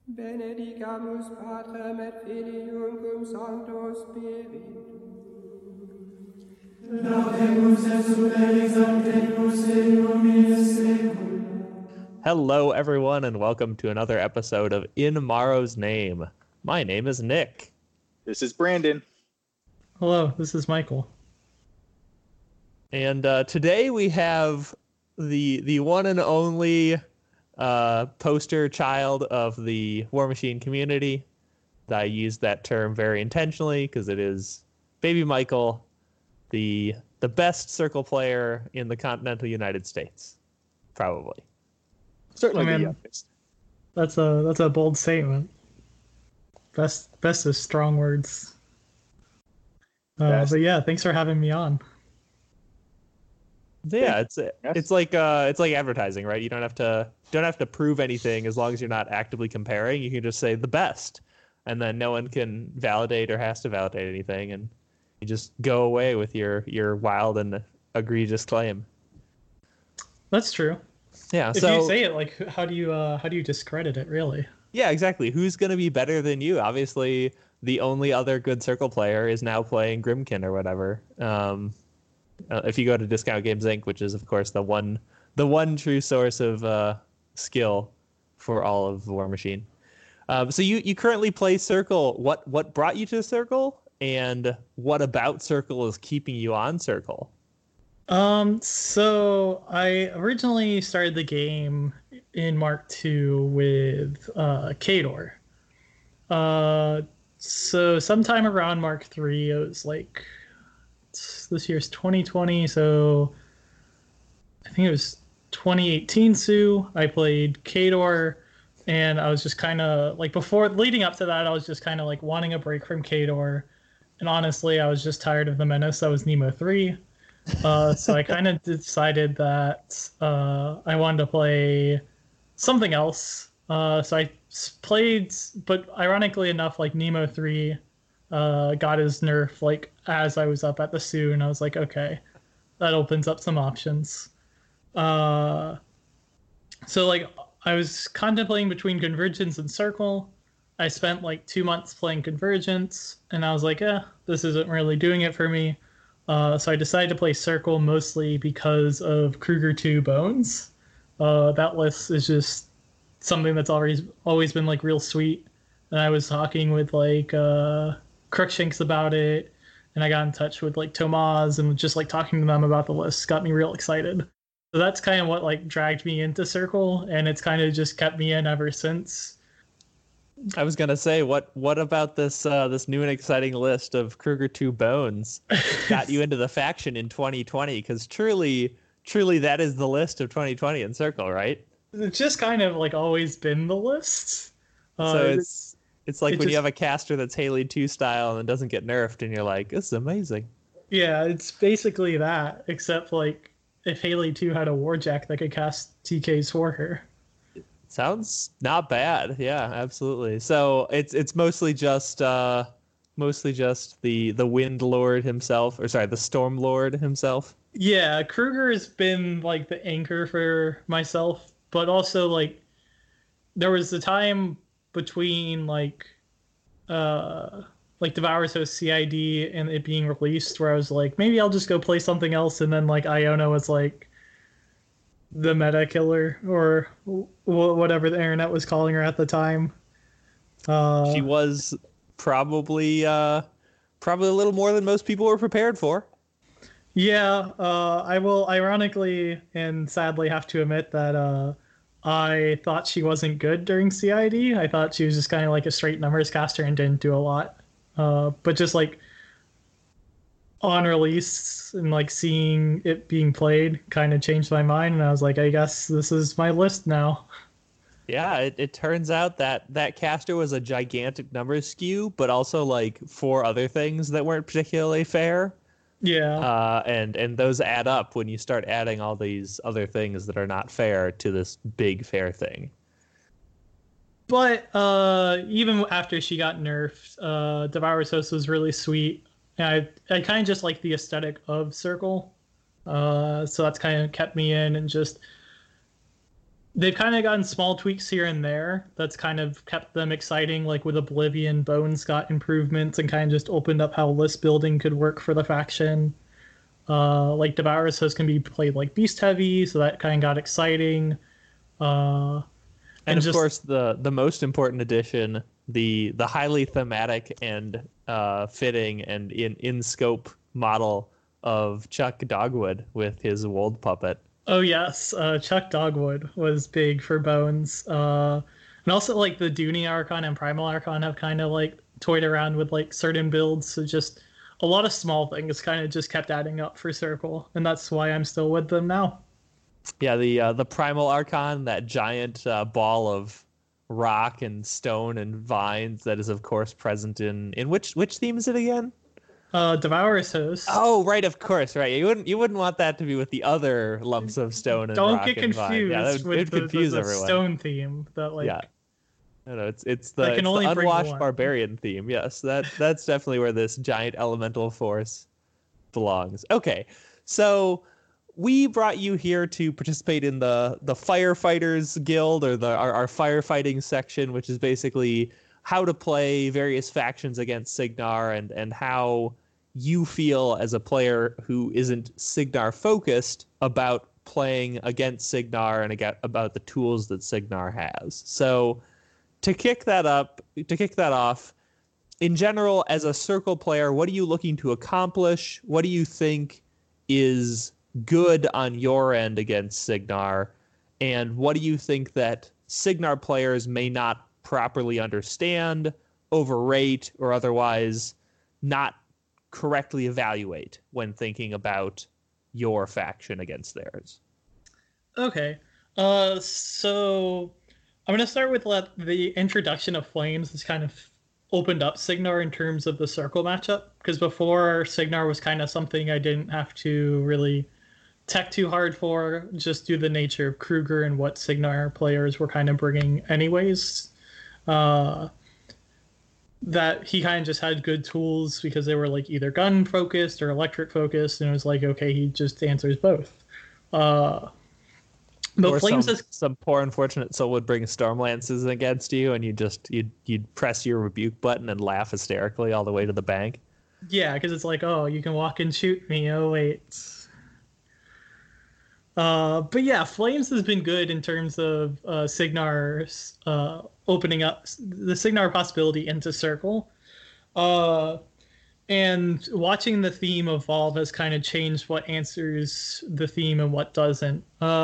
Benedicamus Patrem et Filium cum Sancto Spiritus. Laudemus Jesum Felix Sanctus in nominis secula. Hello, everyone, and welcome to another episode of In Morrow's Name. My name is Nick. This is Brandon. Hello, this is Michael. And today we have the one and only poster child of the War Machine community. I use that term very intentionally because it is Baby Michael, the best circle player in the continental United States, probably. Certainly I mean, the youngest. That's a bold statement. Best is strong words. Best. But yeah, thanks for having me on. Yeah, it's like advertising, right? You don't have to prove anything as long as you're not actively comparing. You can just say the best, and then no one can validate or has to validate anything, and you just go away with your wild and egregious claim. That's true. Yeah. If you say it, like, how do you discredit it, really? Yeah, exactly. Who's going to be better than you? Obviously, the only other good circle player is now playing Grimkin or whatever. If you go to Discount Games Inc., which is of course the one true source of skill for all of War Machine. So you currently play Circle. What brought you to Circle, and what about Circle is keeping you on Circle? So I originally started the game in Mark II with Khador. So sometime around Mark III, it was like this year's 2020, so I think it was 2018 Sue. I played Khador, and I was just kind of like, before leading up to that, I was just kind of like wanting a break from Khador, and honestly, I was just tired of the menace that was Nemo 3. So I kind of decided that I wanted to play something else. So I played, but ironically enough, like Nemo 3 got his nerf like as I was up at the Sioux, and I was like, okay, that opens up some options. So like I was contemplating between Convergence and Circle. I spent like 2 months playing Convergence, and I was like, this isn't really doing it for me. So I decided to play Circle mostly because of Kruger 2 Bones. That list is just something that's always been like real sweet. And I was talking with like Crookshanks about it, and I got in touch with like Tomaz, and just like talking to them about the list got me real excited. So that's kind of what like dragged me into Circle, and it's kind of just kept me in ever since. I was gonna say, what about this new and exciting list of Kruger 2 Bones got you into the faction in 2020? Because truly that is the list of 2020 in Circle, right? It's just kind of like always been the list. So it's like when you have a caster that's Haley 2 style and it doesn't get nerfed, and you're like, this is amazing. Yeah, it's basically that, except like if Haley 2 had a Warjack that could cast TKs for her. Sounds not bad. Yeah, absolutely. So it's mostly just the Wind Lord himself, or sorry, the Storm Lord himself. Yeah, Kruger has been like the anchor for myself, but also like there was the time between like Devour's Host CID and it being released where I was like, maybe I'll just go play something else, and then like Iona was like the meta killer, or whatever the internet was calling her at the time. She was probably a little more than most people were prepared for. Yeah, I will ironically and sadly have to admit that I thought she wasn't good during CID. I thought she was just kind of like a straight numbers caster and didn't do a lot. But just like on release and like seeing it being played kind of changed my mind, and I was like, I guess this is my list now. Yeah, it turns out that caster was a gigantic numbers skew, but also like 4 other things that weren't particularly fair. Yeah. And those add up when you start adding all these other things that are not fair to this big fair thing. But even after she got nerfed, Devour's Host was really sweet. And I kind of just like the aesthetic of Circle. So that's kind of kept me in, and just they've kind of gotten small tweaks here and there. That's kind of kept them exciting. Like with Oblivion, Bones got improvements and kind of just opened up how list building could work for the faction. Like Devour's Host can be played like beast heavy, so that kind of got exciting. And of course, the most important addition, the highly thematic and fitting and in scope model of Chuck Dogwood with his Wold puppet. Oh yes, Chuck Dogwood was big for Bones, and also like the Dooney Archon and Primal Archon have kind of like toyed around with like certain builds. So just a lot of small things kind of just kept adding up for Circle, and that's why I'm still with them now. Yeah, the Primal Archon, that giant ball of rock and stone and vines that is of course present in which theme is it again? Devour's Host. Oh, right, of course, right. You wouldn't want that to be with the other lumps of stone and Don't rock get and vine. confused Yeah, that would with confuse the everyone. stone theme. That like Yeah. No, it's the can only bring unwashed one. barbarian theme. Yes, that's definitely where this giant elemental force belongs. Okay, so we brought you here to participate in the Firefighters Guild, or our firefighting section, which is basically how to play various factions against Cygnar and how you feel as a player who isn't Cygnar focused about playing against Cygnar and about the tools that Cygnar has. So to kick that off, in general, as a Circle player, what are you looking to accomplish? What do you think is good on your end against Cygnar? And what do you think that Cygnar players may not properly understand, overrate, or otherwise not correctly evaluate when thinking about your faction against theirs? Okay. So I'm going to start with the introduction of Flames has kind of opened up Cygnar in terms of the Circle matchup, because before Cygnar was kind of something I didn't have to really tech too hard for, just due to the nature of Kruger and what Cygnar players were kind of bringing anyways. That he kind of just had good tools because they were like either gun focused or electric focused, and it was like, okay, he just answers both. But or Flames some poor unfortunate soul would bring storm lances against you, and you'd press your rebuke button and laugh hysterically all the way to the bank. Yeah, because it's like, oh, you can walk and shoot me. Oh wait. But yeah, Flames has been good in terms of Cygnar's opening up the Cygnar possibility into Circle. And watching the theme evolve has kind of changed what answers the theme and what doesn't.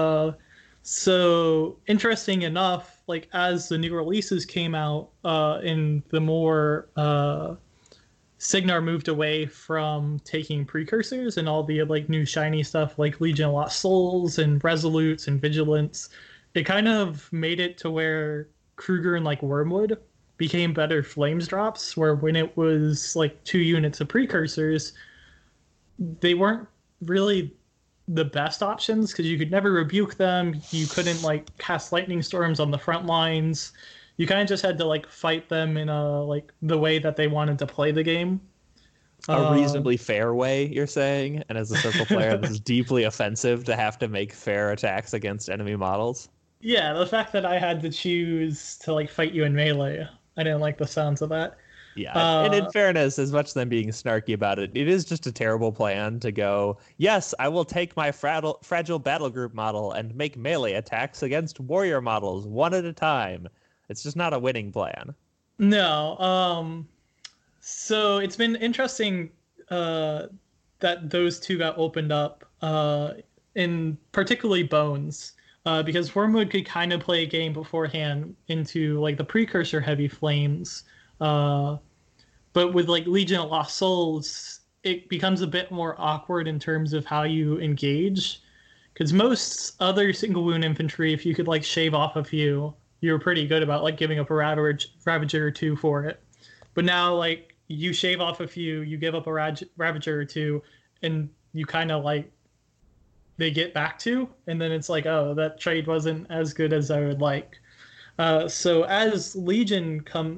So interesting enough, like as the new releases came out, in the more Cygnar moved away from taking precursors and all the like new shiny stuff like Legion of Lost Souls and Resolutes and Vigilance. It kind of made it to where Kruger and like Wormwood became better Flames drops, where when it was like 2 units of precursors, they weren't really the best options because you could never rebuke them. You couldn't like cast lightning storms on the front lines. You kind of just had to like fight them in a like the way that they wanted to play the game. A reasonably fair way, you're saying? And as a Circle player, this is deeply offensive to have to make fair attacks against enemy models. Yeah, the fact that I had to choose to like fight you in melee, I didn't like the sounds of that. Yeah, and in fairness, as much as I'm being snarky about it, it is just a terrible plan to go, yes, I will take my fragile battle group model and make melee attacks against warrior models one at a time. It's just not a winning plan. No. So it's been interesting that those two got opened up, in particularly Bones, because Wormwood could kind of play a game beforehand into like the precursor heavy Flames. But with like Legion of Lost Souls, it becomes a bit more awkward in terms of how you engage. Because most other single wound infantry, if you could like shave off a few, you were pretty good about like giving up a Ravager or two for it. But now like you shave off a few, you give up a Ravager or two, and you kind of like they get back to, and then it's like, oh, that trade wasn't as good as I would like. So as Legion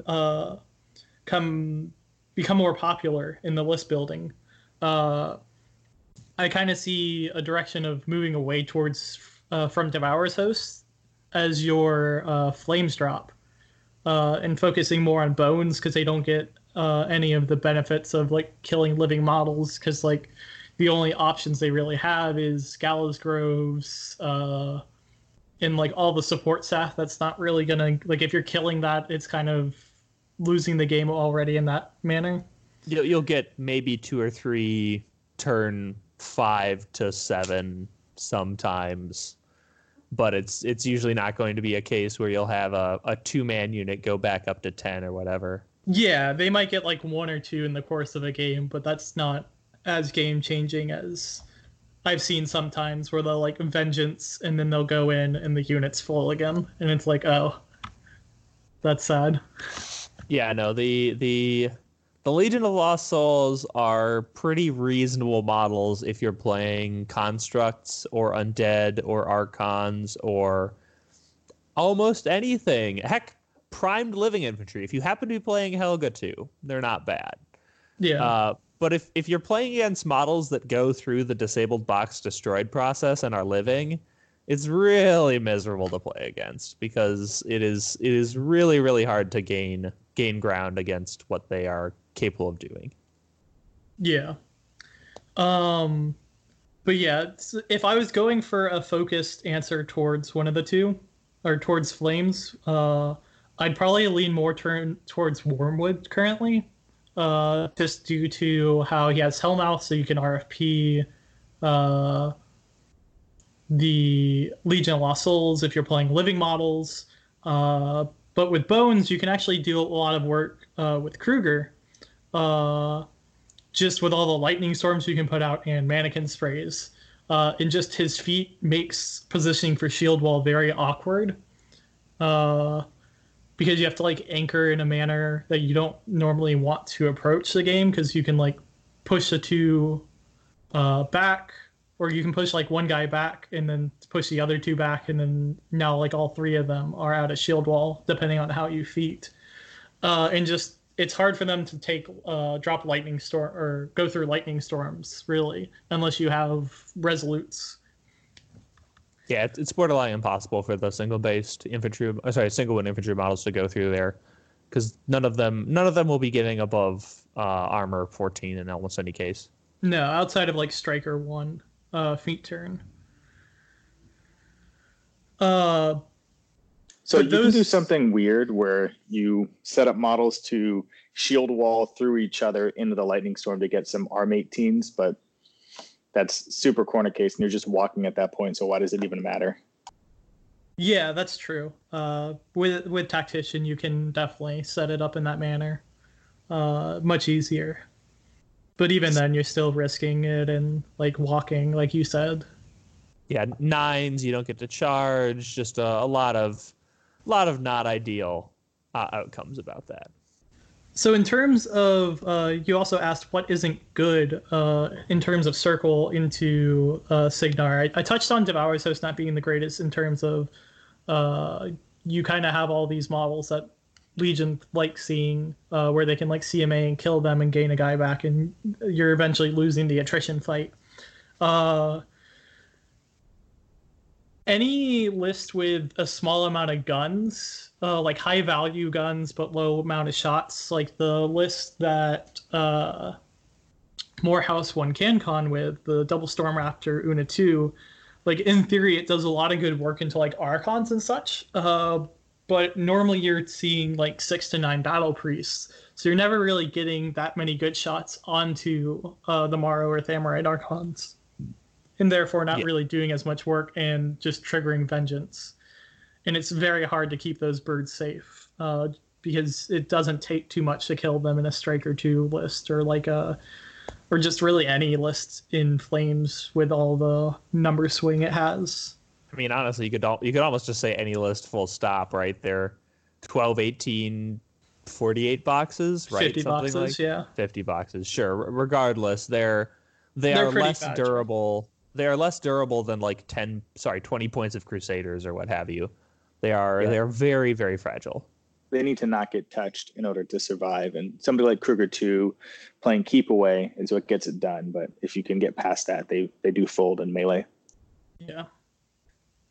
become more popular in the list building, I kind of see a direction of moving away towards from Devour's Host as your flames drop, and focusing more on bones because they don't get any of the benefits of like killing living models, because like the only options they really have is Gallows Groves, and like all the support staff. That's not really gonna, like, if you're killing that, it's kind of losing the game already in that manner. You'll get maybe 2 or 3 turn 5 to 7 sometimes, but it's usually not going to be a case where you'll have a 2-man unit go back up to 10 or whatever. Yeah, they might get like 1 or 2 in the course of a game, but that's not as game changing as I've seen sometimes, where they'll like vengeance and then they'll go in and the unit's full again, and it's like, oh, that's sad. Yeah, no, the Legion of Lost Souls are pretty reasonable models if you're playing constructs or undead or archons or almost anything. Heck, primed living infantry. If you happen to be playing Helga too, they're not bad. Yeah. But if you're playing against models that go through the disabled box destroyed process and are living, it's really miserable to play against, because it is really, really hard to gain ground against what they are capable of doing. Yeah. But yeah, if I was going for a focused answer towards one of the two, or towards Flames, I'd probably lean more towards Wormwood currently, just due to how he has Hellmouth, so you can RFP the Legion of Lost Souls if you're playing living models. But with Bones, you can actually do a lot of work with Kruger, just with all the lightning storms you can put out and mannequin sprays. And just his feat makes positioning for shield wall very awkward, because you have to like anchor in a manner that you don't normally want to approach the game, because you can like push the 2 back, or you can push like one guy back and then push the other 2 back, and then now like all 3 of them are out of shield wall depending on how you feat. And just it's hard for them to take drop lightning storm or go through lightning storms, really, unless you have resolutes. Yeah, it's borderline impossible for the single one infantry models to go through there, because none of them will be getting above armor 14 in almost any case. No, outside of like Striker 1 feat turn. So you can do something weird where you set up models to shield wall through each other into the lightning storm to get some ARM 18s, but that's super corner case, and you're just walking at that point, so why does it even matter? Yeah, that's true. With Tactician, you can definitely set it up in that manner. Much easier. But even then, you're still risking it and like walking, like you said. Yeah, 9s, you don't get to charge. Just a lot of not ideal outcomes about that. So in terms of, you also asked what isn't good in terms of circle into Signar. I touched on Devour's Host not being the greatest in terms of you kind of have all these models that Legion like seeing, where they can like CMA and kill them and gain a guy back, and you're eventually losing the attrition fight. Any list with a small amount of guns, like high value guns but low amount of shots, like the list that Morehouse won CanCon with, the Double Storm Raptor Una 2, like in theory it does a lot of good work into like Archons and such, but normally you're seeing like 6 to 9 Battle Priests, so you're never really getting that many good shots onto the Morrow or Thamorite Archons, and therefore not really doing as much work and just triggering vengeance. And it's very hard to keep those birds safe, because it doesn't take too much to kill them in a Striker 2 list, or like or just really any list in Flames with all the number swing it has. I mean, honestly, you could almost just say any list full stop, right? They're 12, 18, 48 boxes, right? 50 Something boxes, yeah. 50 boxes, sure. Regardless, they are less durable. They are less durable than like 20 points of Crusaders or what have you. They are very, very fragile. They need to not get touched in order to survive. And somebody like Kruger 2 playing keep away is what gets it done. But if you can get past that, they do fold in melee. Yeah.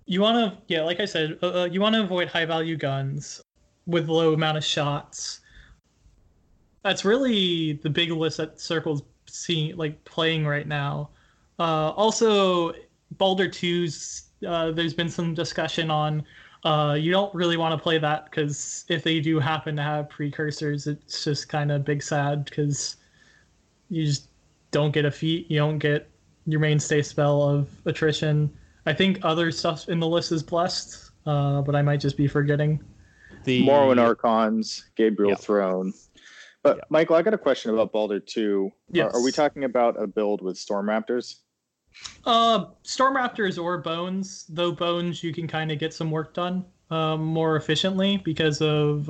you want to, yeah, like I said, you want to avoid high value guns with low amount of shots. That's really the big list that Circle's seeing, like, playing right now. Also, Baldur 2's, there's been some discussion on you don't really want to play that because if they do happen to have precursors, it's just kind of big sad because you just don't get a feat. You don't get your mainstay spell of attrition. I think other stuff in the list is blessed, but I might just be forgetting. The Morrowind Archons, Gabriel Throne. But Michael, I got a question about Baldur 2. Yes. Are we talking about a build with Storm Raptors? Storm Raptors or Bones, though Bones you can kind of get some work done more efficiently because of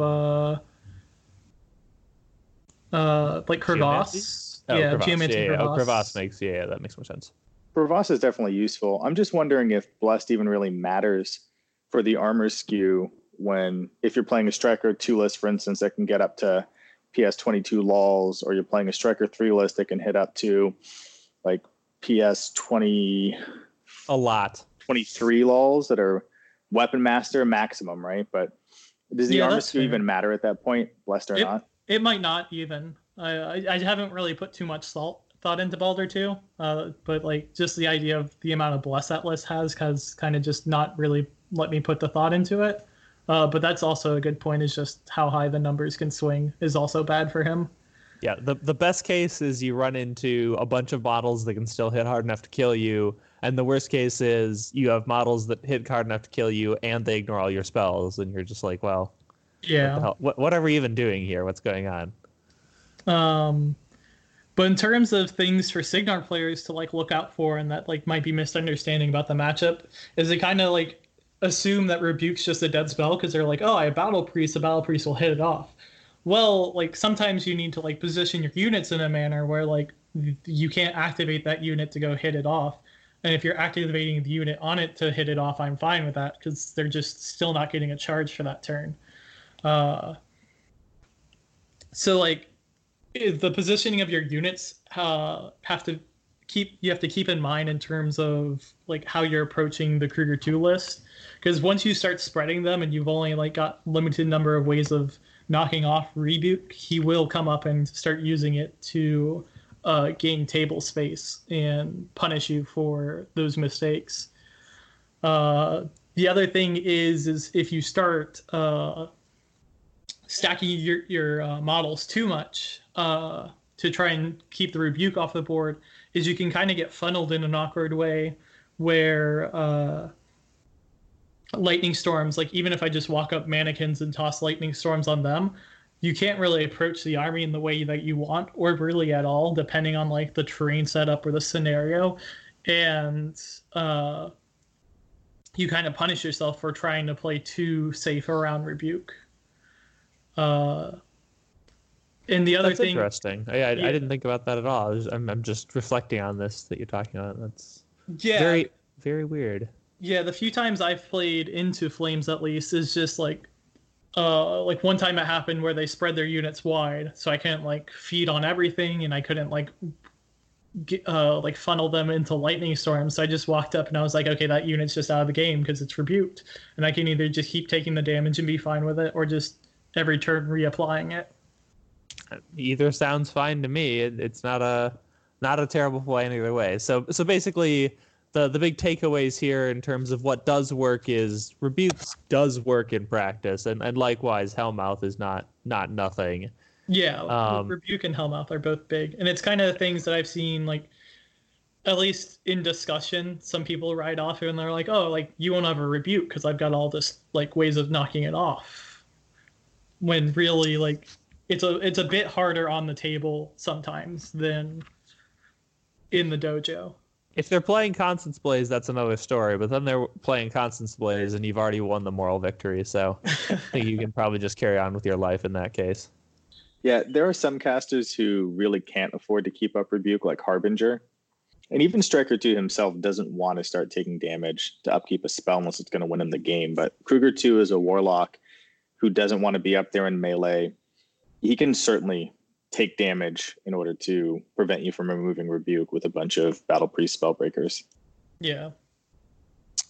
like Crevasse. Geomancy Crevasse. Crevasse makes that makes more sense. Crevasse is definitely useful. I'm just wondering if Blessed even really matters for the armor skew if you're playing a Striker 2 list, for instance, that can get up to PS 22 lols, or you're playing a Striker 3 list that can hit up to like PS 20 a lot 23 lols that are Weapon Master maximum, right? But does the armor skew even matter at that point, Blessed or not? It might not even. I haven't really put too much thought into Baldur 2, but like just the idea of the amount of bless that list has kind of just not really let me put the thought into it. But that's also a good point, is just how high the numbers can swing is also bad for him. Yeah, the best case is you run into a bunch of models that can still hit hard enough to kill you, and the worst case is you have models that hit hard enough to kill you and they ignore all your spells, and you're just like, well, yeah, what are we even doing here? What's going on? But in terms of things for Cygnar players to like look out for, and that like might be misunderstanding about the matchup, is they kind of like assume that Rebuke's just a dead spell because they're like, oh, I have Battle Priest, the Battle Priest will hit it off. Well, like sometimes you need to like position your units in a manner where like you can't activate that unit to go hit it off. And if you're activating the unit on it to hit it off, I'm fine with that because they're just still not getting a charge for that turn. So like the positioning of your units you have to keep in mind in terms of like how you're approaching the Kruger 2 list, because once you start spreading them and you've only like got limited number of ways of knocking off Rebuke, he will come up and start using it to gain table space and punish you for those mistakes. The other thing is if you start stacking your models too much to try and keep the Rebuke off the board, is you can kind of get funneled in an awkward way where lightning storms, like even if I just walk up mannequins and toss lightning storms on them, you can't really approach the army in the way that you want, or really at all, depending on like the terrain setup or the scenario. And you kind of punish yourself for trying to play too safe around Rebuke. And the other thing, interesting. I didn't think about that at all. I'm just reflecting on this that you're talking about. That's very, very weird. Yeah, the few times I've played into Flames, at least, is just like one time it happened where they spread their units wide, so I couldn't like feed on everything, and I couldn't like funnel them into lightning storms. So I just walked up and I was like, okay, that unit's just out of the game because it's rebuked, and I can either just keep taking the damage and be fine with it, or just every turn reapplying it. Either sounds fine to me. It's not a terrible plan either way. So basically, the big takeaways here in terms of what does work is Rebuke does work in practice, and likewise Hellmouth is not nothing. Yeah, Rebuke and Hellmouth are both big, and it's kind of things that I've seen, like at least in discussion, some people write off and they're like, oh, like you won't have a Rebuke because I've got all this like ways of knocking it off, when really like it's a bit harder on the table sometimes than in the dojo. If they're playing Constance Blaze, that's another story. But then they're playing Constance Blaze, and you've already won the moral victory. So I think you can probably just carry on with your life in that case. Yeah, there are some casters who really can't afford to keep up Rebuke, like Harbinger. And even Striker 2 himself doesn't want to start taking damage to upkeep a spell unless it's going to win him the game. But Kruger 2 is a Warlock who doesn't want to be up there in melee. He can certainly take damage in order to prevent you from removing Rebuke with a bunch of Battle Priest Spellbreakers. Yeah.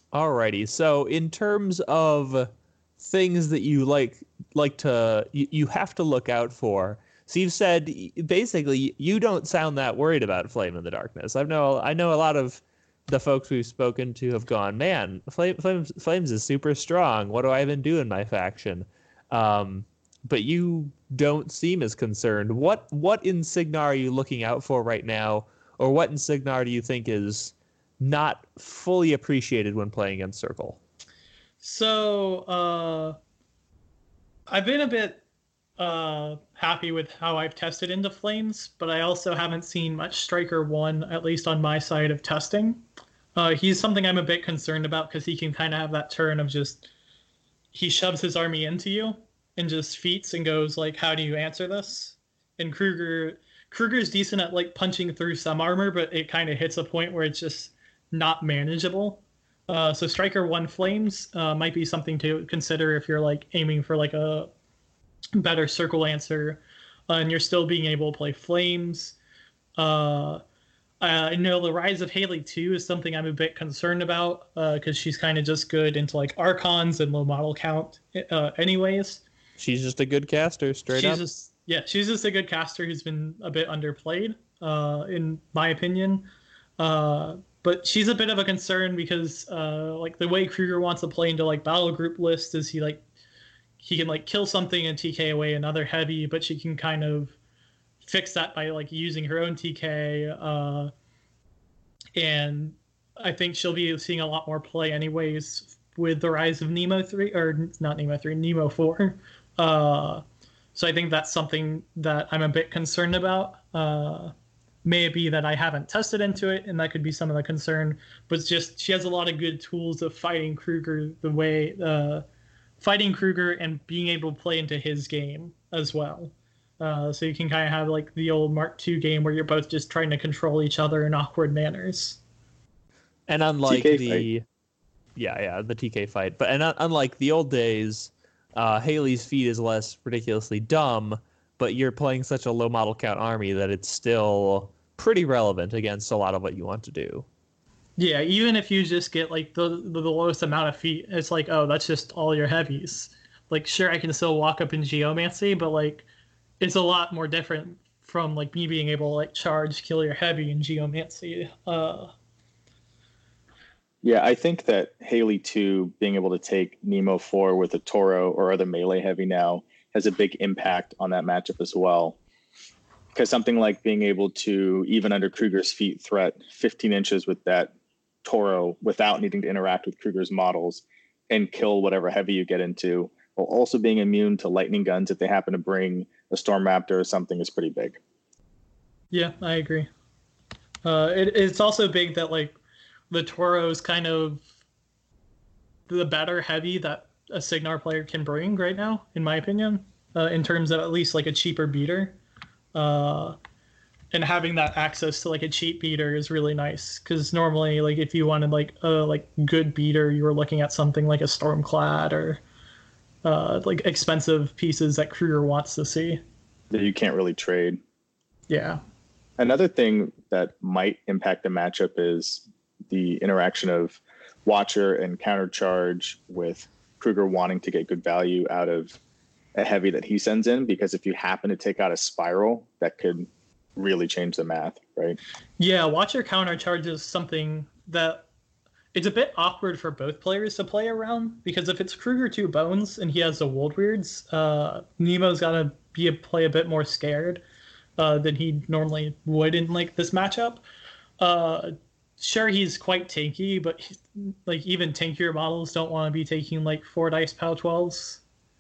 Alrighty. So in terms of things that you you have to look out for. So you've said basically you don't sound that worried about Flame in the Darkness. I know a lot of the folks we've spoken to have gone, man, Flames is super strong. What do I even do in my faction? But you don't seem as concerned. What in Cygnar are you looking out for right now, or what in Cygnar do you think is not fully appreciated when playing against Circle? So I've been a bit happy with how I've tested into Flames, but I also haven't seen much Striker 1, at least on my side of testing. He's something I'm a bit concerned about because he can kind of have that turn of just, he shoves his army into you and just feats and goes like, how do you answer this? And Kruger's decent at like punching through some armor, but it kind of hits a point where it's just not manageable. So Striker 1 Flames might be something to consider if you're like aiming for like a better circle answer and you're still being able to play Flames. I know the Rise of Haley 2 is something I'm a bit concerned about because she's kind of just good into like Archons and low model count anyways. She's just a good caster, straight up. She's just a good caster who's been a bit underplayed, in my opinion. But she's a bit of a concern because like the way Kruger wants to play into like battle group lists is he can like kill something and TK away another heavy, but she can kind of fix that by like using her own TK. And I think she'll be seeing a lot more play anyways with the rise of Nemo 3, or not Nemo 3, Nemo 4. So I think that's something that I'm a bit concerned about. Maybe that I haven't tested into it, and that could be some of the concern. But it's just she has a lot of good tools of fighting Kruger fighting Kruger and being able to play into his game as well. So you can kind of have like the old Mark II game where you're both just trying to control each other in awkward manners. And unlike the TK fight, but unlike the old days, Haley's feat is less ridiculously dumb, but you're playing such a low model count army that it's still pretty relevant against a lot of what you want to do. Yeah, even if you just get like the lowest amount of feet, it's like, oh, that's just all your heavies. Like, sure, I can still walk up in Geomancy, but like, it's a lot more different from like me being able to like charge, kill your heavy in Geomancy. Yeah, I think that Haley 2 being able to take Nemo 4 with a Toro or other melee heavy now has a big impact on that matchup as well. Because something like being able to, even under Kruger's feat, threat 15 inches with that Toro without needing to interact with Kruger's models and kill whatever heavy you get into, while also being immune to lightning guns if they happen to bring a Storm Raptor or something, is pretty big. Yeah, I agree. It's also big that like the Toro is kind of the better heavy that a Cygnar player can bring right now, in my opinion, in terms of at least like a cheaper beater. And having that access to like a cheap beater is really nice, because normally like if you wanted like a good beater, you were looking at something like a Stormclad or like expensive pieces that Kruger wants to see. That you can't really trade. Yeah. Another thing that might impact the matchup is the interaction of Watcher and Countercharge, with Kruger wanting to get good value out of a heavy that he sends in, because if you happen to take out a Spiral, that could really change the math, right? Yeah, Watcher Countercharge is something that it's a bit awkward for both players to play around, because if it's Kruger 2 Bones and he has the Wold Weirds, Nemo's got to play a bit more scared than he normally would in like this matchup. Sure, he's quite tanky, but like even tankier models don't want to be taking like 4 dice POW 12s.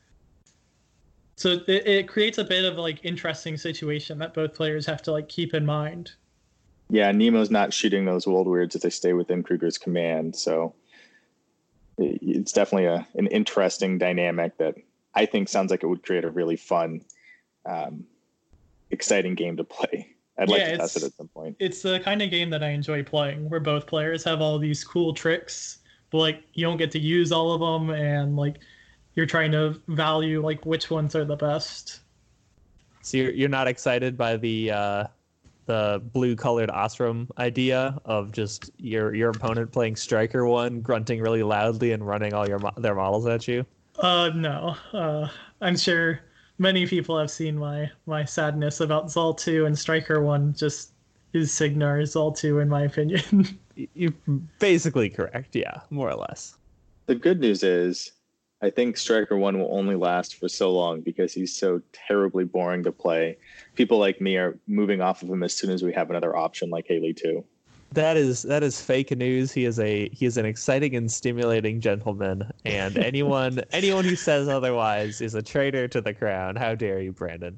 So it creates a bit of like interesting situation that both players have to like keep in mind. Yeah, Nemo's not shooting those Wold Weirds if they stay within Kruger's command, so it's definitely an interesting dynamic that I think sounds like it would create a really fun, exciting game to play. I'd like to test it at some point. It's the kind of game that I enjoy playing, where both players have all these cool tricks, but like you don't get to use all of them, and like you're trying to value like which ones are the best. So you're not excited by the the blue colored Osram idea of just your opponent playing Striker 1, grunting really loudly and running all their models at you? No. I'm sure many people have seen my sadness about Zol 2, and Striker 1 just is Cygnar Zol 2 in my opinion. You're basically correct, yeah, more or less. The good news is, I think Striker 1 will only last for so long because he's so terribly boring to play. People like me are moving off of him as soon as we have another option like Haley 2. That is fake news. He is an exciting and stimulating gentleman, and anyone who says otherwise is a traitor to the crown. How dare you, Brandon?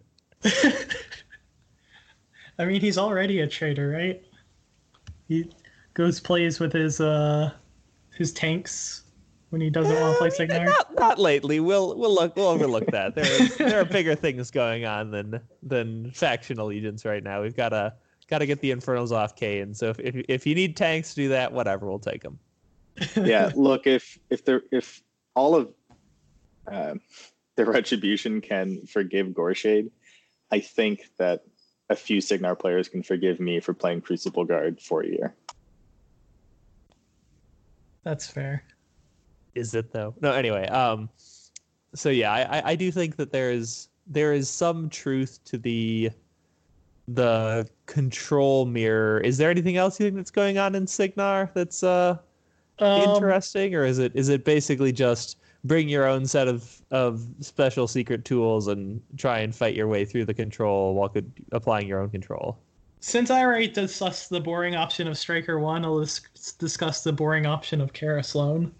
I mean, he's already a traitor, right? He plays with his tanks when he doesn't want to play Cygnar. Not lately. We'll overlook that. There are bigger things going on than faction allegiance right now. We've got to get the Infernals off Kane. So if you need tanks to do that, whatever, we'll take them. Yeah, look, if all of the Retribution can forgive Gorshade, I think that a few Cygnar players can forgive me for playing Crucible Guard for a year. That's fair. Is it though? No, anyway. So yeah, I do think that there is some truth to the control mirror. Is there anything else you think that's going on in Cygnar that's interesting, or is it basically just bring your own set of special secret tools and try and fight your way through the control while applying your own control? Since I already discussed the boring option of Striker 1, I'll discuss the boring option of Kara Sloan.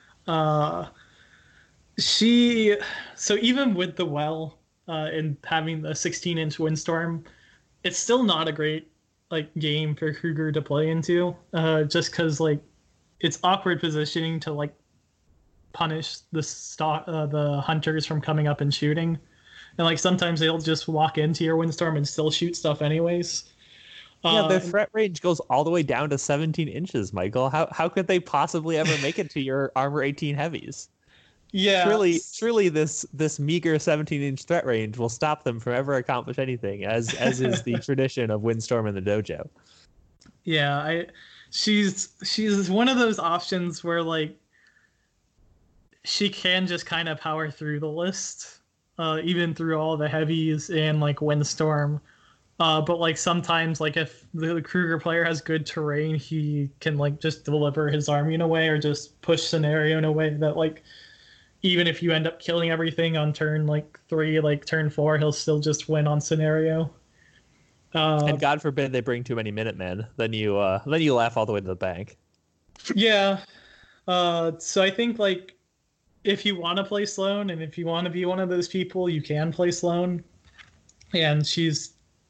So even with the well and having the 16-inch windstorm, it's still not a great game for Kruger to play into, just because it's awkward positioning to punish the hunters from coming up and shooting, and sometimes they'll just walk into your windstorm and still shoot stuff anyways. Yeah, their threat range goes all the way down to 17 inches, Michael. How could they possibly ever make it to your armor 18 heavies? Yeah, surely this meager 17-inch threat range will stop them from ever accomplish anything, as is the tradition of Windstorm in the dojo. Yeah, she's one of those options where she can just kind of power through the list, even through all the heavies and Windstorm. But sometimes if the Kruger player has good terrain, he can just deliver his army in a way, or just push scenario in a way that even if you end up killing everything on turn 3, turn 4, he'll still just win on scenario. And God forbid they bring too many Minutemen, then you laugh all the way to the bank. Yeah. So I think if you want to play Sloan, and if you want to be one of those people, you can play Sloan. And she's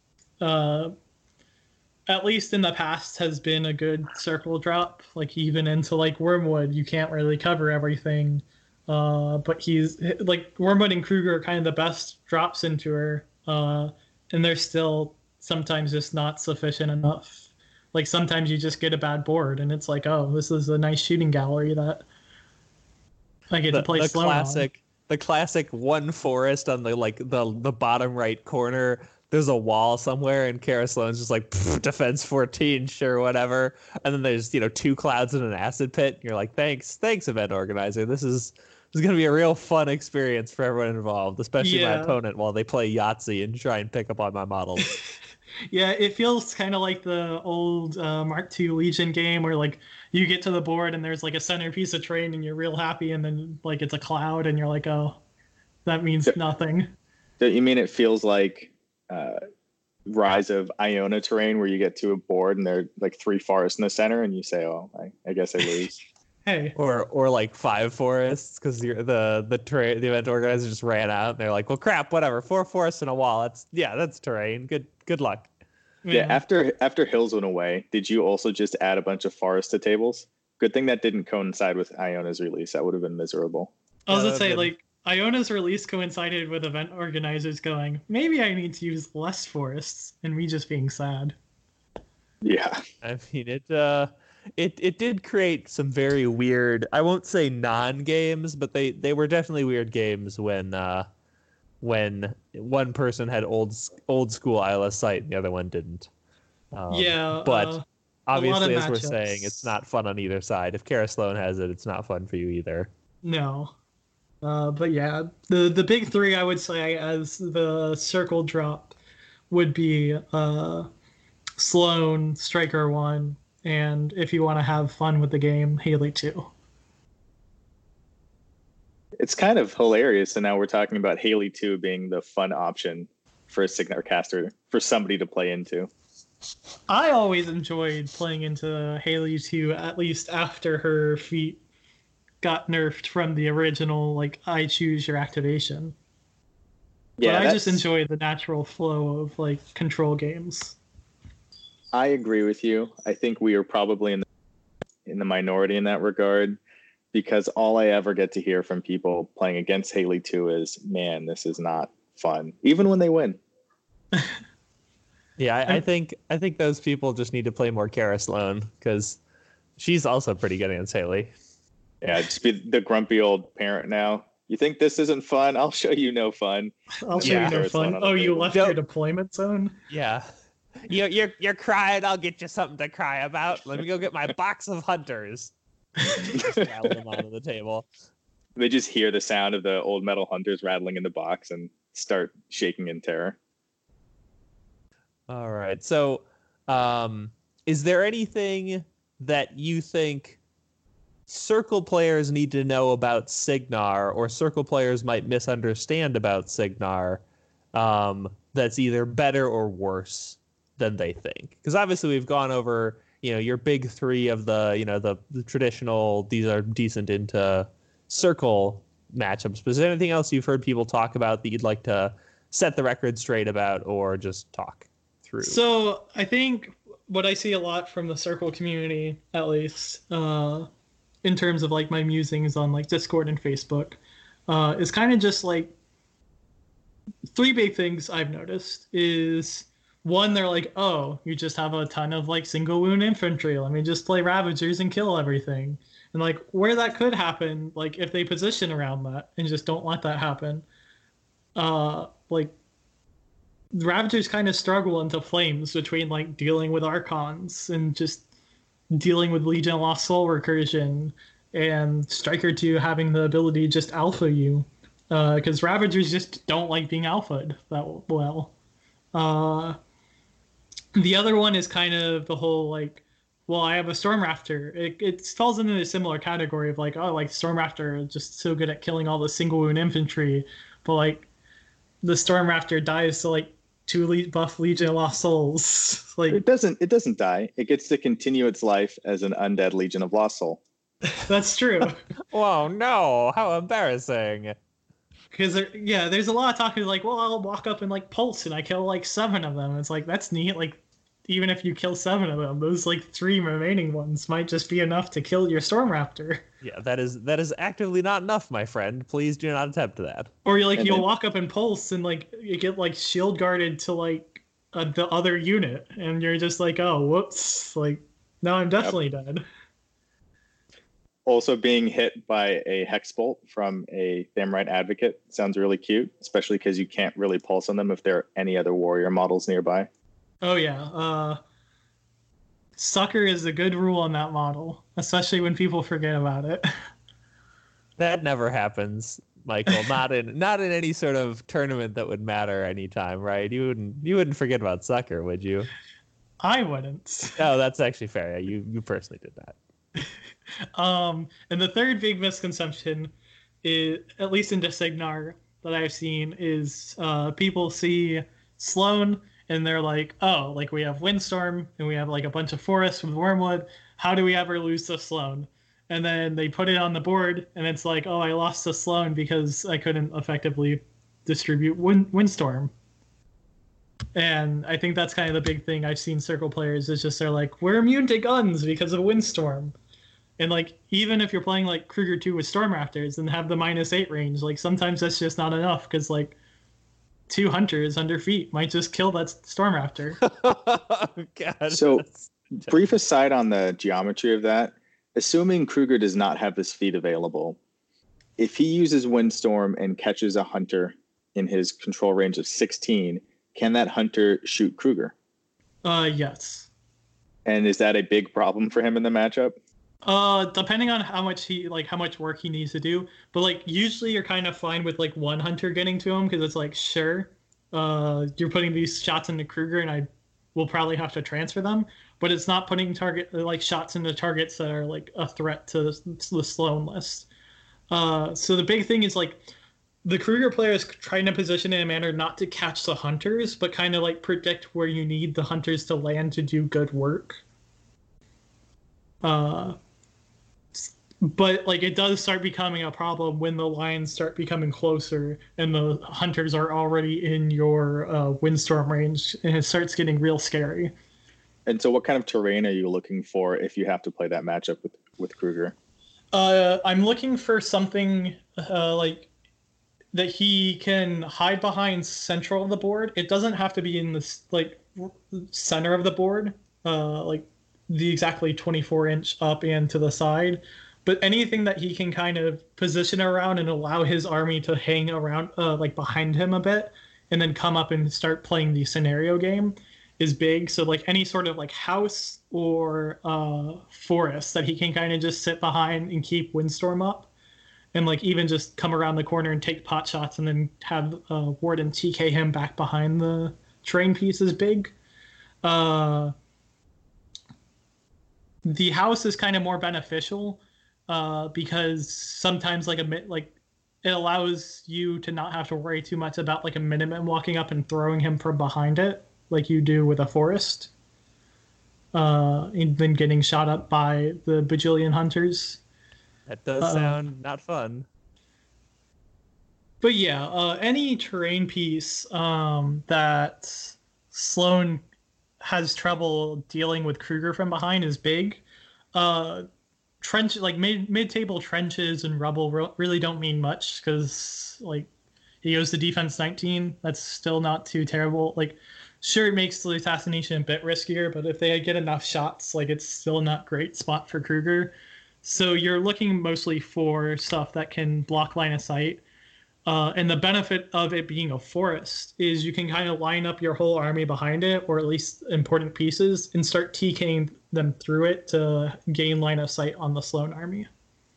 at least in the past has been a good circle drop. Even into Wormwood, you can't really cover everything. But he's Wormwood and Kruger are kind of the best drops into her, and they're still sometimes just not sufficient enough. Sometimes you just get a bad board, and it's oh, this is a nice shooting gallery that I get to play slow on. The classic one forest on the bottom right corner. There's a wall somewhere, and Kara Sloan's just defense 14, sure, whatever. And then there's 2 clouds in an acid pit. And you're thanks, event organizer. This is going to be a real fun experience for everyone involved, especially my opponent while they play Yahtzee and try and pick up on my models. Yeah, it feels kind of like the old Mark II Legion game where you get to the board and there's a centerpiece of terrain and you're real happy, and then it's a cloud and you're oh, that means nothing. You mean it feels like Rise of Iona terrain where you get to a board and there are 3 forests in the center and you say, oh, I guess I lose. Hey. Or 5 forests because the event organizer just ran out and they're well, crap, whatever, 4 forests and a wall, that's terrain, good luck. Yeah, after Hills went away, did you also just add a bunch of forests to tables? Good thing that didn't coincide with Iona's release. That would have been miserable. I was gonna say Iona's release coincided with event organizers going, maybe I need to use less forests, and me just being sad. Yeah. I mean, it did create some very weird, I won't say non-games, but they were definitely weird games when one person had old school Isla sight and the other one didn't. But obviously, as we're matchups. saying, it's not fun on either side. If Kara Sloan has it, it's not fun for you either. No. But yeah, the big three I would say as the circle drop would be Sloan, Striker 1, and if you want to have fun with the game, Haley 2. It's kind of hilarious, and now we're talking about Haley 2 being the fun option for a Signar caster, for somebody to play into. I always enjoyed playing into Haley 2, at least after her feat got nerfed from the original, like, I choose your activation. Yeah, but I just enjoy the natural flow of, like, control games. I agree with you. I think we are probably in the minority in that regard, because all I ever get to hear from people playing against Haley 2 is, man, this is not fun, even when they win. Yeah, I think those people just need to play more Kara Sloan, because she's also pretty good against Haley. Yeah, just be the grumpy old parent now. You think this isn't fun? I'll show you no fun. I'll show you no fun. Oh, you left your deployment zone? Yeah. You're crying. I'll get you something to cry about. Let me go get my box of hunters. Just rattle them onto the table. They just hear the sound of the old metal hunters rattling in the box and start shaking in terror. All right. So, is there anything that you think Circle players need to know about Signar, or Circle players might misunderstand about Signar, that's either better or worse than they think? Because obviously we've gone over, your big three of the traditional, these are decent into Circle matchups. But is there anything else you've heard people talk about that you'd like to set the record straight about, or just talk through? So I think what I see a lot from the Circle community, at least, in terms of like my musings on like Discord and Facebook, is kind of just like three big things I've noticed. Is one, they're like, oh, you just have a ton of like single wound infantry, let me just play Ravagers and kill everything. And like where that could happen, like if they position around that and just don't let that happen, like Ravagers kind of struggle into flames between like dealing with Archons and just dealing with Legion of Lost Soul recursion, and Striker 2 having the ability to just alpha you, because Ravagers just don't like being alphaed that well. The other one is kind of the whole like, well, I have a Stormraptor. It falls into a similar category of like, oh, like Stormraptor is just so good at killing all the single wound infantry, but like the Stormraptor dies to like 2 buff Legion of Lost Souls. Like it doesn't die. It gets to continue its life as an undead Legion of Lost Soul. That's true. Whoa, no! How embarrassing. Because there's a lot of talking like, well, I'll walk up and like pulse and I kill like 7 of them. It's like, that's neat. Like even if you kill 7 of them, those like 3 remaining ones might just be enough to kill your Stormraptor. Yeah, that is actively not enough, my friend. Please do not attempt that. Or you'll walk up and pulse and like you get like shield guarded to like the other unit, and you're just like, oh, whoops! Like now I'm definitely dead. Also, being hit by a Hex Bolt from a Thamrite Advocate sounds really cute, especially because you can't really pulse on them if there are any other warrior models nearby. Oh yeah, Sucker is a good rule on that model, especially when people forget about it. That never happens, Michael. Not in any sort of tournament that would matter anytime, right? You wouldn't forget about Sucker, would you? I wouldn't. Oh, that's actually fair. Yeah, you personally did that. And the third big misconception is, at least into Signar that I've seen, is people see Sloan and they're like, oh, like we have Windstorm and we have like a bunch of forests with Wormwood. How do we ever lose to Sloan? And then they put it on the board and it's like, oh, I lost to Sloan because I couldn't effectively distribute Windstorm. And I think that's kind of the big thing I've seen Circle players is just they're like, we're immune to guns because of Windstorm. And like, even if you're playing like Kruger 2 with Stormraptors and have the -8 range, like sometimes that's just not enough because like 2 hunters under feet might just kill that Stormraptor. Oh, God. So, brief aside on the geometry of that, assuming Kruger does not have this feat available, if he uses Windstorm and catches a hunter in his control range of 16, can that hunter shoot Kruger? Yes. And is that a big problem for him in the matchup? Depending on how much work he needs to do. But like usually you're kind of fine with like one hunter getting to him because it's like, sure, you're putting these shots into Kruger and I will probably have to transfer them. But it's not putting shots into targets that are like a threat to the Sloan list. So the big thing is like the Kruger player is trying to position in a manner not to catch the hunters, but kind of like predict where you need the hunters to land to do good work. But like it does start becoming a problem when the lines start becoming closer and the hunters are already in your windstorm range, and it starts getting real scary. And so what kind of terrain are you looking for if you have to play that matchup with Kruger? I'm looking for something like that he can hide behind central of the board. It doesn't have to be in the like center of the board, like the exactly 24-inch up and to the side. But anything that he can kind of position around and allow his army to hang around like behind him a bit and then come up and start playing the scenario game is big. So like any sort of like house or forest that he can kind of just sit behind and keep Windstorm up, and like even just come around the corner and take pot shots and then have Warden TK him back behind the terrain piece is big. The house is kind of more beneficial because sometimes it allows you to not have to worry too much about like a Minuteman walking up and throwing him from behind it like you do with a forest, and then getting shot up by the bajillion hunters. That does sound not fun. But yeah, any terrain piece that Sloan has trouble dealing with Kruger from behind is big. Trench like mid-table trenches and rubble really don't mean much because like he goes to defense 19. That's still not too terrible. Like sure, it makes the assassination a bit riskier, but if they get enough shots, like it's still not great spot for Kruger. So you're looking mostly for stuff that can block line of sight. And the benefit of it being a forest is you can kind of line up your whole army behind it, or at least important pieces, and start TKing them through it to gain line of sight on the Sloan army.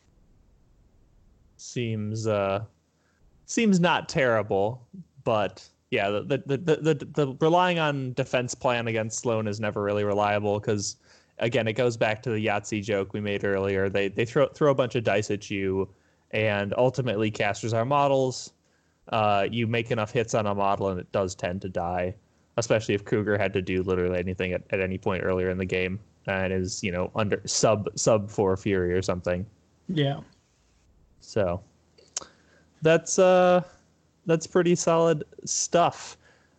Seems not terrible, but yeah, the relying on defense plan against Sloan is never really reliable because, again, it goes back to the Yahtzee joke we made earlier. They throw a bunch of dice at you. And ultimately, casters are models. You make enough hits on a model, and it does tend to die, especially if Kruger had to do literally anything at any point earlier in the game and is, under sub 4 Fury or something. Yeah. So that's pretty solid stuff.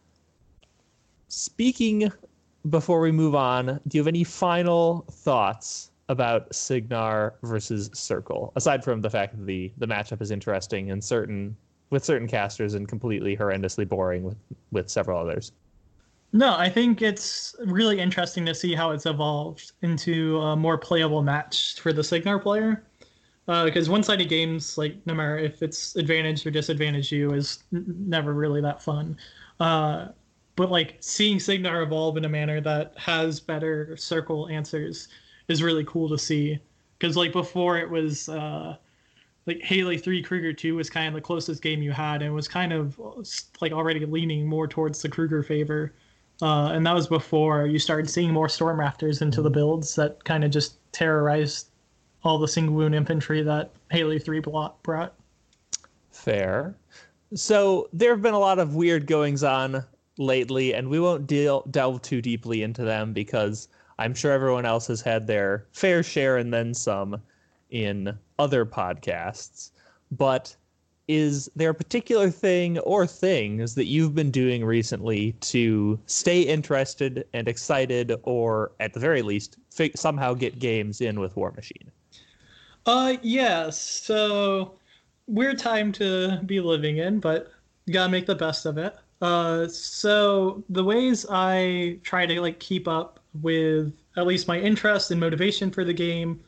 Speaking, before we move on, do you have any final thoughts about Cygnar versus Circle, aside from the fact that the matchup is interesting and with certain casters and completely horrendously boring with several others? No, I think it's really interesting to see how it's evolved into a more playable match for the Cygnar player. Because one-sided games, like no matter if it's advantage or disadvantage you, is never really that fun. But like seeing Cygnar evolve in a manner that has better Circle answers is really cool to see, because like before it was like Haley 3 Kruger 2 was kind of the closest game you had, and was kind of like already leaning more towards the Kruger favor, and that was before you started seeing more Storm Rafters into the builds that kind of just terrorized all the single wound infantry that Haley 3 brought. Fair. So there have been a lot of weird goings on lately, and we won't delve too deeply into them because I'm sure everyone else has had their fair share and then some in other podcasts. But is there a particular thing or things that you've been doing recently to stay interested and excited, or at the very least, somehow get games in with War Machine? Yes. So weird time to be living in, but you gotta make the best of it. So the ways I try to like keep up with at least my interest and motivation for the game,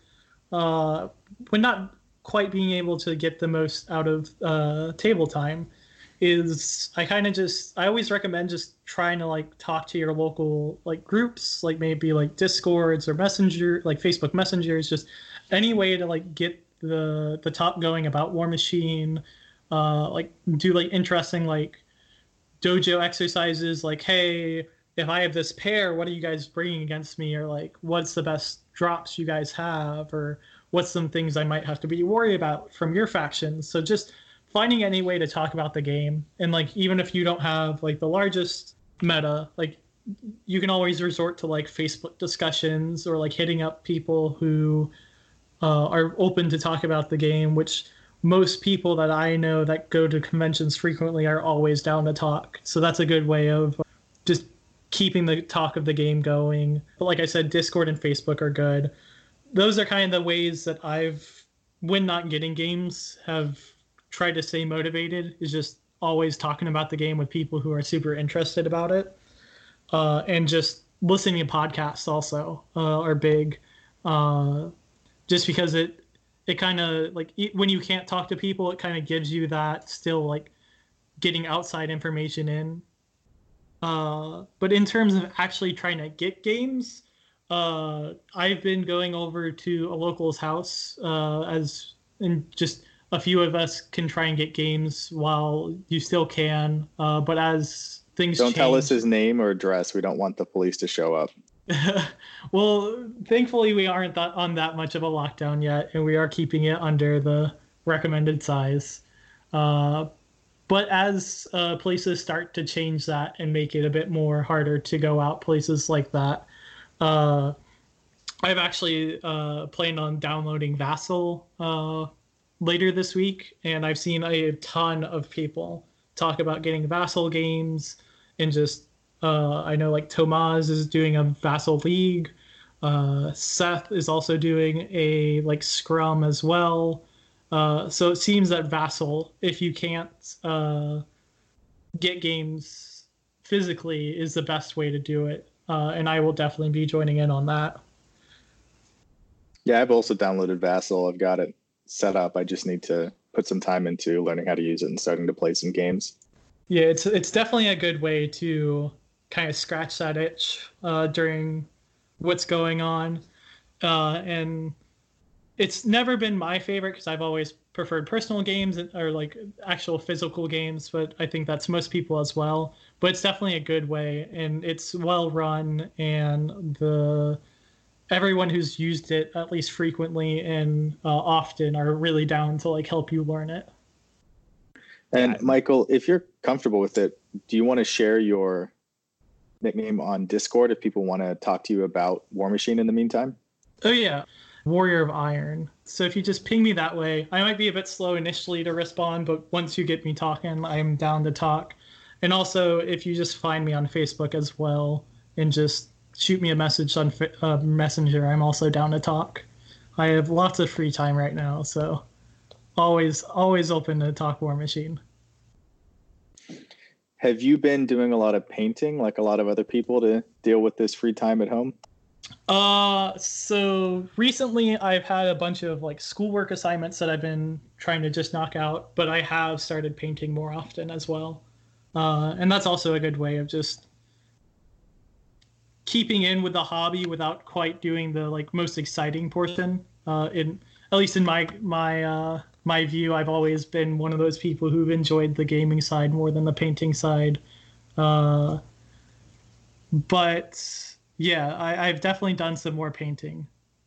when not quite being able to get the most out of table time, is I always recommend just trying to like talk to your local like groups, like maybe like Discords or Messenger, like Facebook Messengers, just any way to like get the talk going about War Machine, like do like interesting like dojo exercises, like, hey, if I have this pair, what are you guys bringing against me? Or like, what's the best drops you guys have? Or what's some things I might have to be worried about from your factions? So just finding any way to talk about the game. And like, even if you don't have like the largest meta, like you can always resort to like Facebook discussions or like hitting up people who are open to talk about the game, which most people that I know that go to conventions frequently are always down to talk. So that's a good way of just keeping the talk of the game going. But like I said, Discord and Facebook are good. Those are kind of the ways that when not getting games, have tried to stay motivated, is just always talking about the game with people who are super interested about it. And just listening to podcasts also are big. Just because it kind of like when you can't talk to people, it kind of gives you that still like getting outside information in. But in terms of actually trying to get games, I've been going over to a local's house, and just a few of us can try and get games while you still can. But as things don't change, tell us his name or address. We don't want the police to show up. Well, thankfully we aren't on that much of a lockdown yet, and we are keeping it under the recommended size. But as places start to change that and make it a bit more harder to go out places like that, I've actually planned on downloading Vassal later this week, and I've seen a ton of people talk about getting Vassal games, and just I know like Tomaz is doing a Vassal League. Seth is also doing a like Scrum as well. So it seems that Vassal, if you can't get games physically, is the best way to do it. And I will definitely be joining in on that. Yeah, I've also downloaded Vassal. I've got it set up. I just need to put some time into learning how to use it and starting to play some games. Yeah, it's definitely a good way to kind of scratch that itch during what's going on. And it's never been my favorite because I've always preferred personal games or like actual physical games, but I think that's most people as well. But it's definitely a good way, and it's well run, and everyone who's used it at least frequently and often are really down to like help you learn it. And Michael, if you're comfortable with it, do you want to share your nickname on Discord if people want to talk to you about War Machine in the meantime? Oh yeah, Warrior of Iron. So if you just ping me that way, I might be a bit slow initially to respond, but once you get me talking, I'm down to talk. And also, if you just find me on Facebook as well and just shoot me a message on Messenger, I'm also down to talk. I have lots of free time right now, so always open to talk War Machine. Have you been doing a lot of painting like a lot of other people to deal with this free time at home? So recently I've had a bunch of like schoolwork assignments that I've been trying to just knock out, but I have started painting more often as well. And that's also a good way of just keeping in with the hobby without quite doing the like most exciting portion. At least in my view, I've always been one of those people who've enjoyed the gaming side more than the painting side. But yeah, I've definitely done some more painting.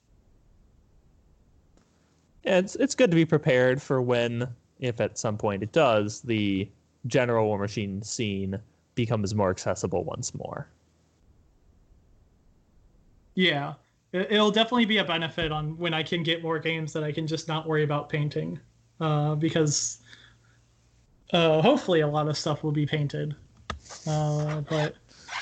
Yeah, it's good to be prepared for when, if at some point it does, the general War Machine scene becomes more accessible once more. Yeah. It'll definitely be a benefit on when I can get more games that I can just not worry about painting, because hopefully a lot of stuff will be painted. But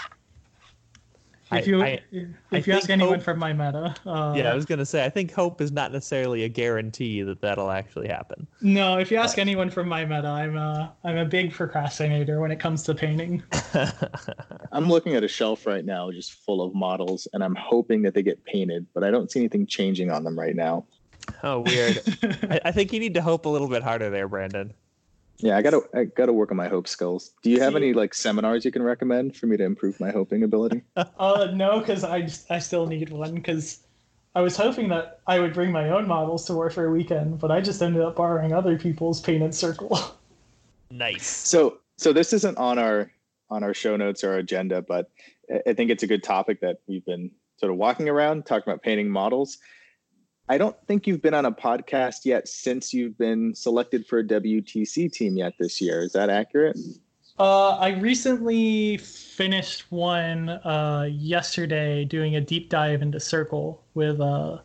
if you ask anyone from my meta, yeah, I was gonna say I think hope is not necessarily a guarantee that that'll actually happen. No, if you ask anyone from my meta, I'm a big procrastinator when it comes to painting. I'm looking at a shelf right now just full of models, and I'm hoping that they get painted, but I don't see anything changing on them right now. Oh, weird. I think you need to hope a little bit harder there, Brandon. Yeah, I gotta work on my hope skills. Do you have any like seminars you can recommend for me to improve my hoping ability? No, because I still need one, because I was hoping that I would bring my own models to Warfare Weekend, but I just ended up borrowing other people's painted circle. Nice. So this isn't on our show notes or agenda, but I think it's a good topic that we've been sort of walking around, talking about painting models. I don't think you've been on a podcast yet since you've been selected for a WTC team yet this year. Is that accurate? I recently finished one yesterday, doing a deep dive into Circle with the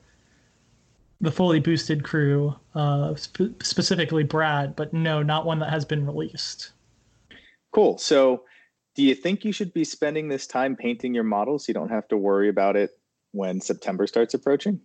fully boosted crew, specifically Brad, but no, not one that has been released. Cool. So do you think you should be spending this time painting your models so you don't have to worry about it when September starts approaching?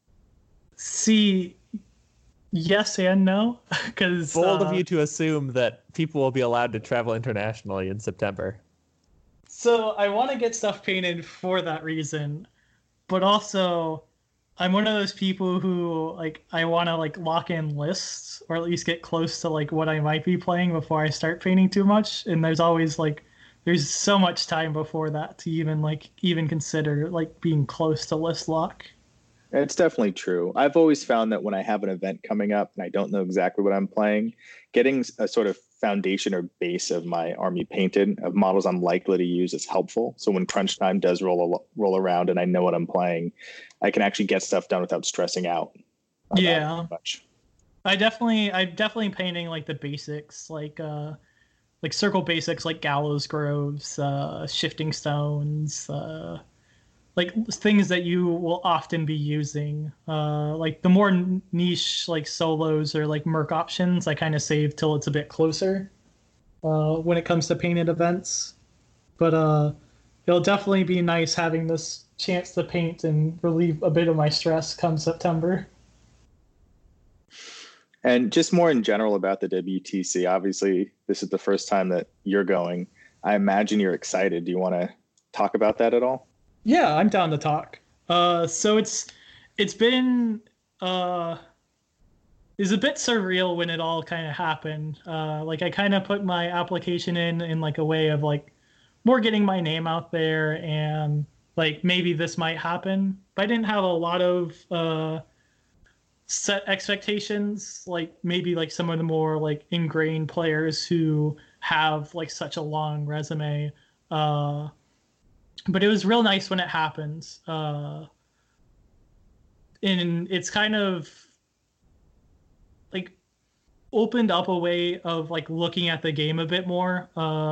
See, yes and no, because bold of you to assume that people will be allowed to travel internationally in September. So I want to get stuff painted for that reason, but also I'm one of those people who like I want to like lock in lists, or at least get close to like what I might be playing before I start painting too much. And there's always like there's so much time before that to even consider like being close to list lock. It's definitely true. I've always found that when I have an event coming up and I don't know exactly what I'm playing, getting a sort of foundation or base of my army painted of models I'm likely to use is helpful. So when crunch time does roll around and I know what I'm playing, I can actually get stuff done without stressing out. Yeah. Much. I'm definitely painting like the basics, like circle basics, like gallows groves, shifting stones, like things that you will often be using. Like the more niche like solos or like merc options, I kind of save till it's a bit closer when it comes to painted events. But it'll definitely be nice having this chance to paint and relieve a bit of my stress come September. And just more in general about the WTC, obviously this is the first time that you're going. I imagine you're excited. Do you want to talk about that at all? Yeah, I'm down to talk. So it's been a bit surreal when it all kind of happened. Like I kind of put my application in like a way of like more getting my name out there and like maybe this might happen. But I didn't have a lot of set expectations, like maybe like some of the more like ingrained players who have like such a long resume. But it was real nice when it happens. And it's kind of like opened up a way of like looking at the game a bit more.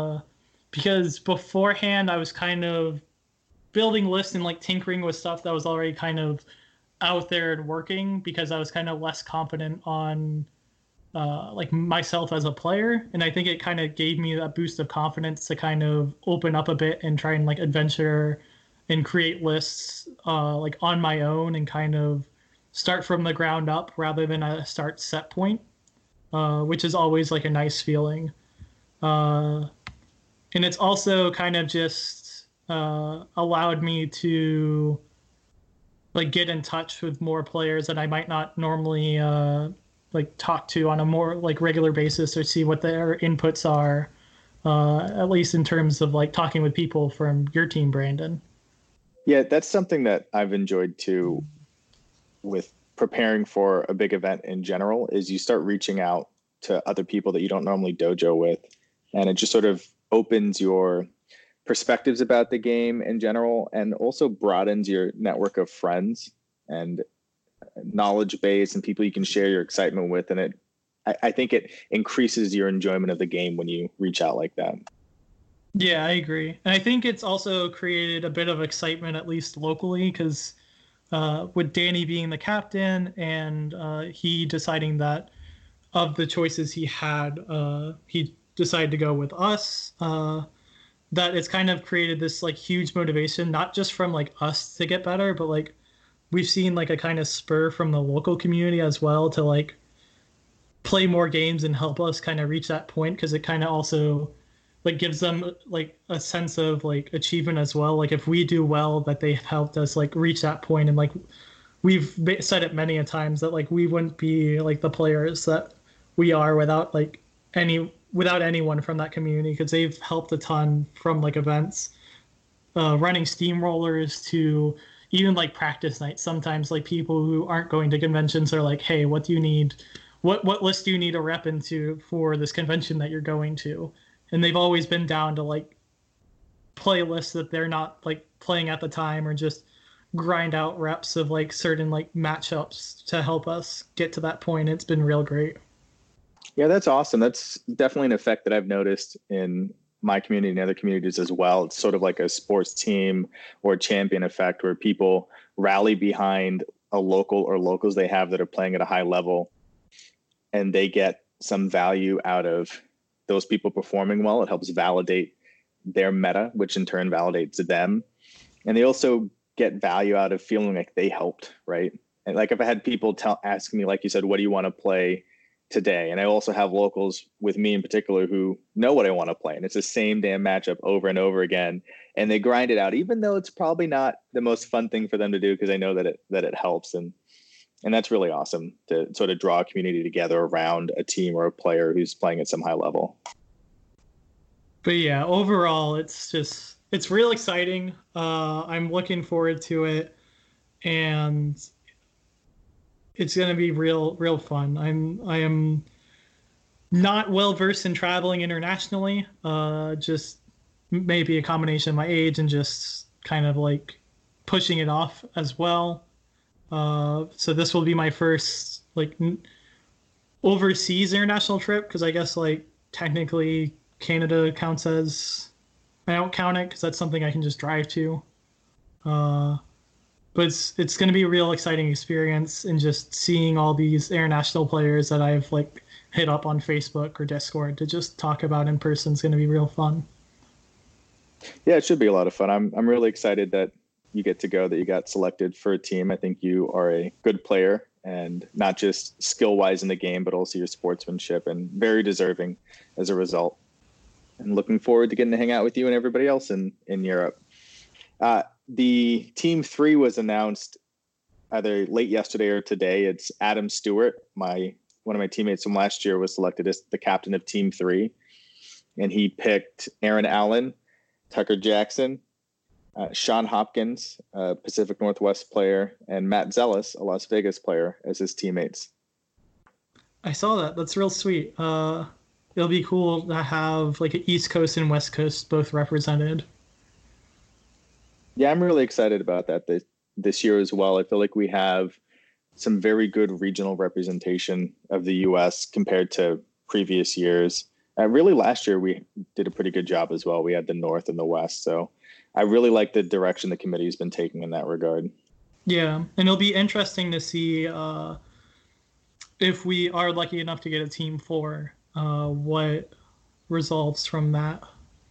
Because beforehand I was kind of building lists and like tinkering with stuff that was already kind of out there and working, because I was kind of less confident on like myself as a player. And I think it kind of gave me that boost of confidence to kind of open up a bit and try and like adventure and create lists like on my own and kind of start from the ground up rather than a start set point, which is always like a nice feeling. And it's also kind of just allowed me to like get in touch with more players that I might not normally like talk to on a more like regular basis, or see what their inputs are, at least in terms of like talking with people from your team, Brandon. Yeah, that's something that I've enjoyed too with preparing for a big event in general, is you start reaching out to other people that you don't normally dojo with. And it just sort of opens your perspectives about the game in general, and also broadens your network of friends and knowledge base and people you can share your excitement with. And I think it increases your enjoyment of the game when you reach out like that. Yeah, I agree. And I think it's also created a bit of excitement, at least locally, because with Danny being the captain and he deciding that of the choices he had, he decided to go with us, that it's kind of created this like huge motivation, not just from like us to get better, but like we've seen like a kind of spur from the local community as well to like play more games and help us kind of reach that point, because it kind of also like gives them like a sense of like achievement as well. Like if we do well, that they have helped us like reach that point. And like we've said it many a times that like we wouldn't be like the players that we are without like anyone from that community, because they've helped a ton from like events, running steamrollers to even like practice nights. Sometimes like people who aren't going to conventions are like, hey, what do you need? What list do you need to rep into for this convention that you're going to? And they've always been down to like playlists that they're not like playing at the time, or just grind out reps of like certain like matchups to help us get to that point. It's been real great. Yeah, that's awesome. That's definitely an effect that I've noticed in my community and other communities as well. It's sort of like a sports team or champion effect, where people rally behind a local or locals they have that are playing at a high level, and they get some value out of those people performing well. It helps validate their meta, which in turn validates them. And they also get value out of feeling like they helped, right? And like if I had people asking me, like you said, what do you want to play today? And I also have locals with me in particular who know what I want to play. And it's the same damn matchup over and over again. And they grind it out, even though it's probably not the most fun thing for them to do, because they know that it helps. And that's really awesome to sort of draw a community together around a team or a player who's playing at some high level. But yeah, overall, it's real exciting. I'm looking forward to it, and it's going to be real fun. I am not well versed in traveling internationally. Just maybe a combination of my age and just kind of like pushing it off as well. So this will be my first like overseas international trip, because I guess like technically Canada counts as, I don't count it because that's something I can just drive to. But it's going to be a real exciting experience, and just seeing all these international players that I've like hit up on Facebook or Discord to just talk about in person is going to be real fun. Yeah, it should be a lot of fun. I'm really excited that you get to go, that you got selected for a team. I think you are a good player, and not just skill-wise in the game, but also your sportsmanship, and very deserving as a result. And looking forward to getting to hang out with you and everybody else in Europe. The Team 3 was announced either late yesterday or today. It's Adam Stewart, one of my teammates from last year, was selected as the captain of Team 3. And he picked Aaron Allen, Tucker Jackson, Sean Hopkins, a Pacific Northwest player, and Matt Zellis, a Las Vegas player, as his teammates. I saw that. That's real sweet. It'll be cool to have like an East Coast and West Coast both represented. Yeah, I'm really excited about that this year as well. I feel like we have some very good regional representation of the U.S. compared to previous years. Really, last year we did a pretty good job as well. We had the North and the West. So I really like the direction the committee has been taking in that regard. Yeah, and it'll be interesting to see if we are lucky enough to get a Team 4, what results from that.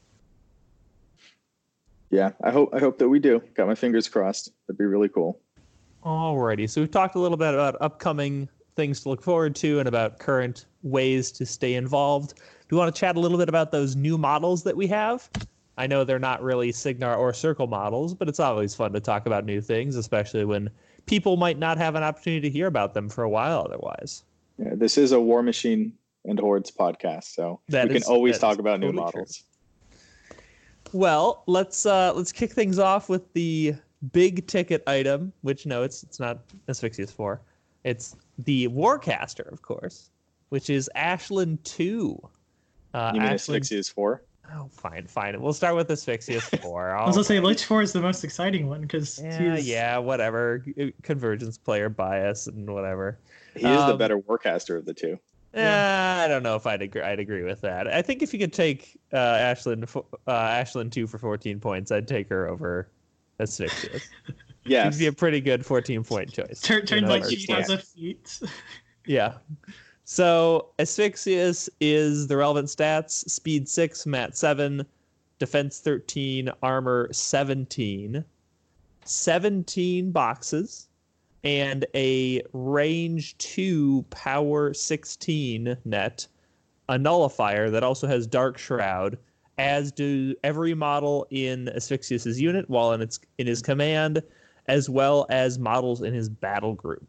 Yeah, I hope that we do. Got my fingers crossed. That'd be really cool. Alrighty, so we've talked a little bit about upcoming things to look forward to and about current ways to stay involved. Do you want to chat a little bit about those new models that we have? I know they're not really Cygnar or Circle models, but it's always fun to talk about new things, especially when people might not have an opportunity to hear about them for a while otherwise. Yeah, this is a War Machine and Hordes podcast, so we can always talk about new models. True. Well, let's kick things off with the big ticket item, which no, it's not Asphyxious 4. It's the Warcaster, of course, which is Ashland 2. You mean Asphyxious 4? Oh, fine. We'll start with Asphyxious 4. I was going to say Lich 4 is the most exciting one because yeah, whatever. Convergence player bias and whatever. He is the better Warcaster of the two. I don't know if I'd agree with that. I think if you could take Ashland 2 for 14 points, I'd take her over Asphyxious. Yes. She'd be a pretty good 14-point choice. Turns like she has a feat. Yeah. So Asphyxious is the relevant stats: speed 6, mat 7, defense 13, armor 17, 17 boxes, and a range 2 power 16 net, a nullifier that also has Dark Shroud, as do every model in Asphyxious's unit while in his command, as well as models in his battle group.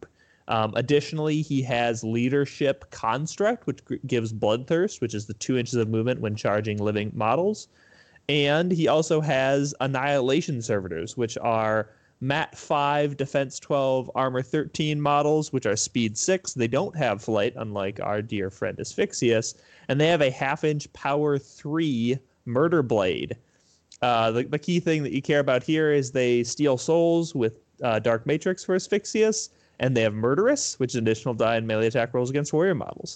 Additionally, he has Leadership Construct, which gives Bloodthirst, which is the 2 inches of movement when charging living models. And he also has Annihilation Servitors, which are Mat 5, Defense 12, Armor 13 models, which are Speed 6. They don't have flight, unlike our dear friend Asphyxius. And they have a 1/2-inch Power 3 Murder Blade. The key thing that you care about here is they steal souls with Dark Matrix for Asphyxius, and they have Murderous, which is an additional die in melee attack rolls against warrior models.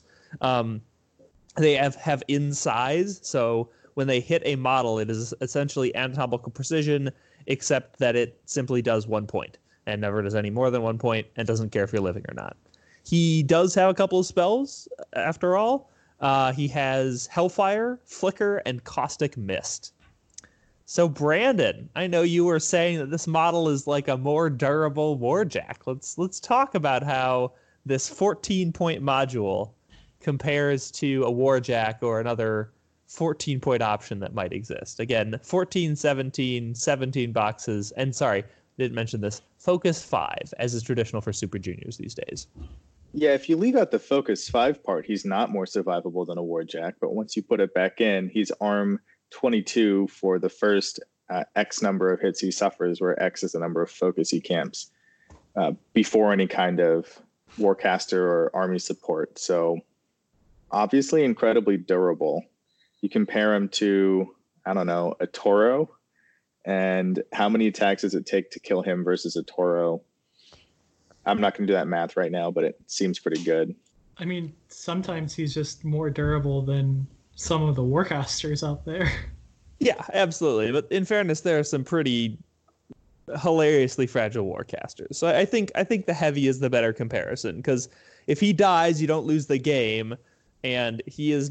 They have in size, so when they hit a model, it is essentially anatomical precision, except that it simply does 1 point and never does any more than 1 point and doesn't care if you're living or not. He does have a couple of spells, after all. He has Hellfire, Flicker, and Caustic Mist. So, Brandon, I know you were saying that this model is like a more durable Warjack. Let's talk about how this 14-point module compares to a Warjack or another 14-point option that might exist. Again, 14, 17 boxes, and sorry, didn't mention this, Focus 5, as is traditional for Super Juniors these days. Yeah, if you leave out the Focus 5 part, he's not more survivable than a Warjack, but once you put it back in, he's arm 22 for the first X number of hits he suffers, where X is the number of focus he camps before any kind of Warcaster or army support. So obviously incredibly durable. You compare him to, I don't know, a Toro, and how many attacks does it take to kill him versus a Toro? I'm not going to do that math right now, but it seems pretty good. I mean, sometimes he's just more durable than some of the Warcasters out there. Yeah, absolutely. But in fairness, there are some pretty hilariously fragile Warcasters. So I think the heavy is the better comparison, because if he dies, you don't lose the game, and he is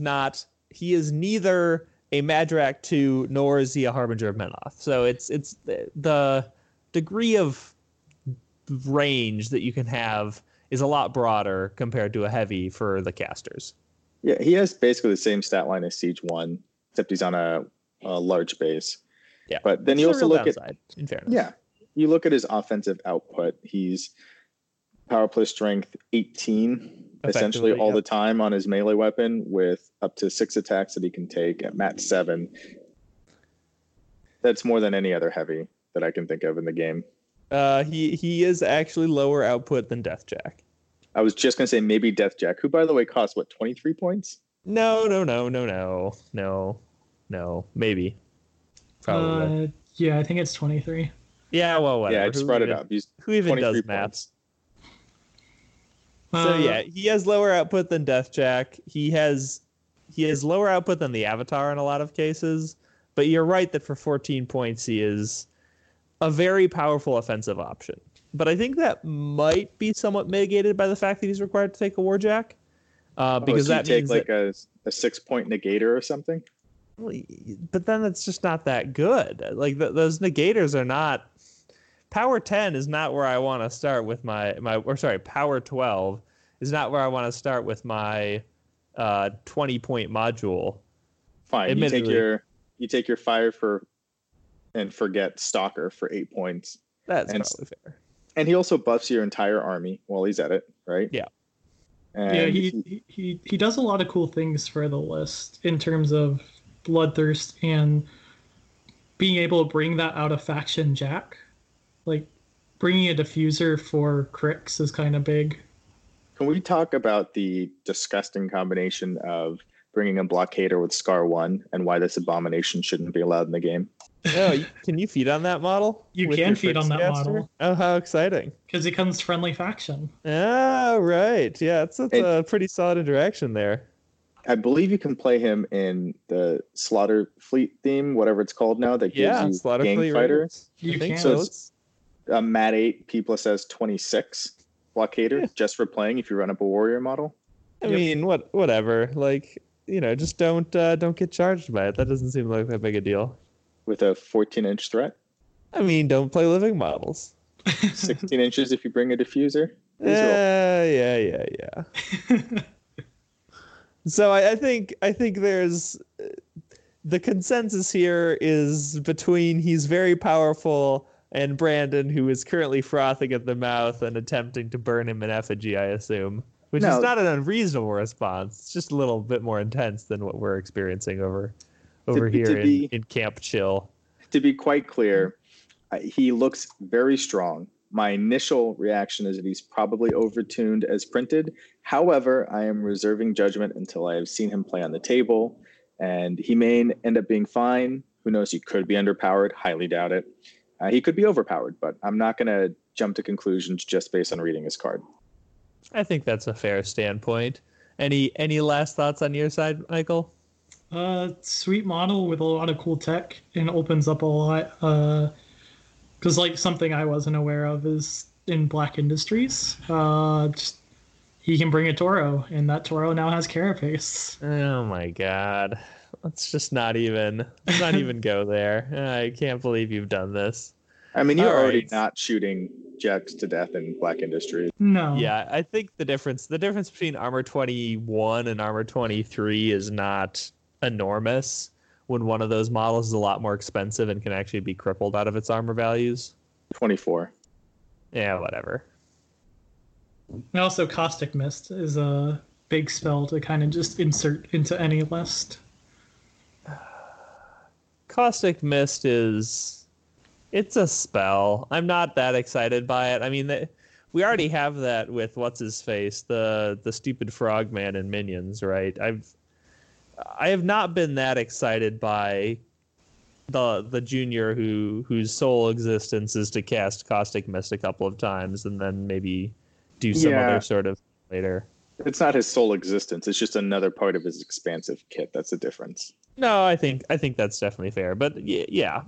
neither a Madrak 2 nor is he a Harbinger of Menoth. So it's the degree of range that you can have is a lot broader compared to a heavy for the casters. Yeah, he has basically the same stat line as Siege 1, except he's on a large base. Yeah, but then you also look downside, in fairness. Yeah, you look at his offensive output. He's power plus strength 18 essentially all the time on his melee weapon, with up to 6 attacks that he can take at mat 7. That's more than any other heavy that I can think of in the game. He is actually lower output than Deathjack. I was just gonna say maybe Deathjack, who by the way costs what, 23 points? No, maybe. Probably. Yeah, I think it's 23. Yeah, well, whatever. Yeah, I just brought it up. Who even does maths? So yeah, he has lower output than Deathjack. He has lower output than the Avatar in a lot of cases. But you're right that for 14 points, he is a very powerful offensive option. But I think that might be somewhat mitigated by the fact that he's required to take a Warjack. Because that means like a 6-point negator or something. But then it's just not that good. Like those negators are not. Power 10 is not where I want to start with Power 12 is not where I want to start with my 20-point module. Fine, you take your fire and forget Stalker for 8 points. That's probably fair. And he also buffs your entire army while he's at it, right? Yeah. And he does a lot of cool things for the list in terms of Bloodthirst and being able to bring that out of faction Jack. Like, bringing a diffuser for Crix is kind of big. Can we talk about the disgusting combination of bringing a Blockader with Scar 1 and why this abomination shouldn't be allowed in the game? Oh, can you feed on that model? You can feed on that model. Oh, how exciting. Because it comes friendly faction. Oh, right. Yeah, it's a pretty solid interaction there. I believe you can play him in the Slaughter Fleet theme, whatever it's called now, that gives you Slaughter Gang Fleet Fighter. You can. So it's Mat 8, P plus S 26 Blockader, just for playing if you run up a warrior model. I mean, whatever. Like, just don't get charged by it. That doesn't seem like that big a deal. With a 14-inch threat? I mean, don't play living models. 16 inches if you bring a diffuser? Yeah. So I think there's the consensus here is between he's very powerful and Brandon, who is currently frothing at the mouth and attempting to burn him in effigy, I assume. Which is not an unreasonable response. It's just a little bit more intense than what we're experiencing over here in Camp Chill. To be quite clear, he looks very strong. My initial reaction is that he's probably overtuned as printed. However, I am reserving judgment until I have seen him play on the table, and he may end up being fine. Who knows? He could be underpowered. Highly doubt it. He could be overpowered, but I'm not going to jump to conclusions just based on reading his card. I think that's a fair standpoint. Any last thoughts on your side, Michael? Sweet model with a lot of cool tech and opens up a lot. Because like something I wasn't aware of is in Black Industries, he can bring a Toro, and that Toro now has Carapace. Oh my god. Let's just not even go there. I can't believe you've done this. I mean, you're already not shooting Jax to death in Black Industries. No. Yeah, I think the difference between Armor 21 and Armor 23 is not enormous when one of those models is a lot more expensive and can actually be crippled out of its armor values. 24. Yeah, whatever. And also Caustic Mist is a big spell to kind of just insert into any list. Caustic Mist it's a spell. I'm not that excited by it. I mean, we already have that with what's-his-face, the stupid frogman in Minions, right? I have not been that excited by the junior whose sole existence is to cast Caustic Mist a couple of times and then maybe do some other sort of later. It's not his sole existence. It's just another part of his expansive kit. That's the difference. No, I think that's definitely fair. But yeah,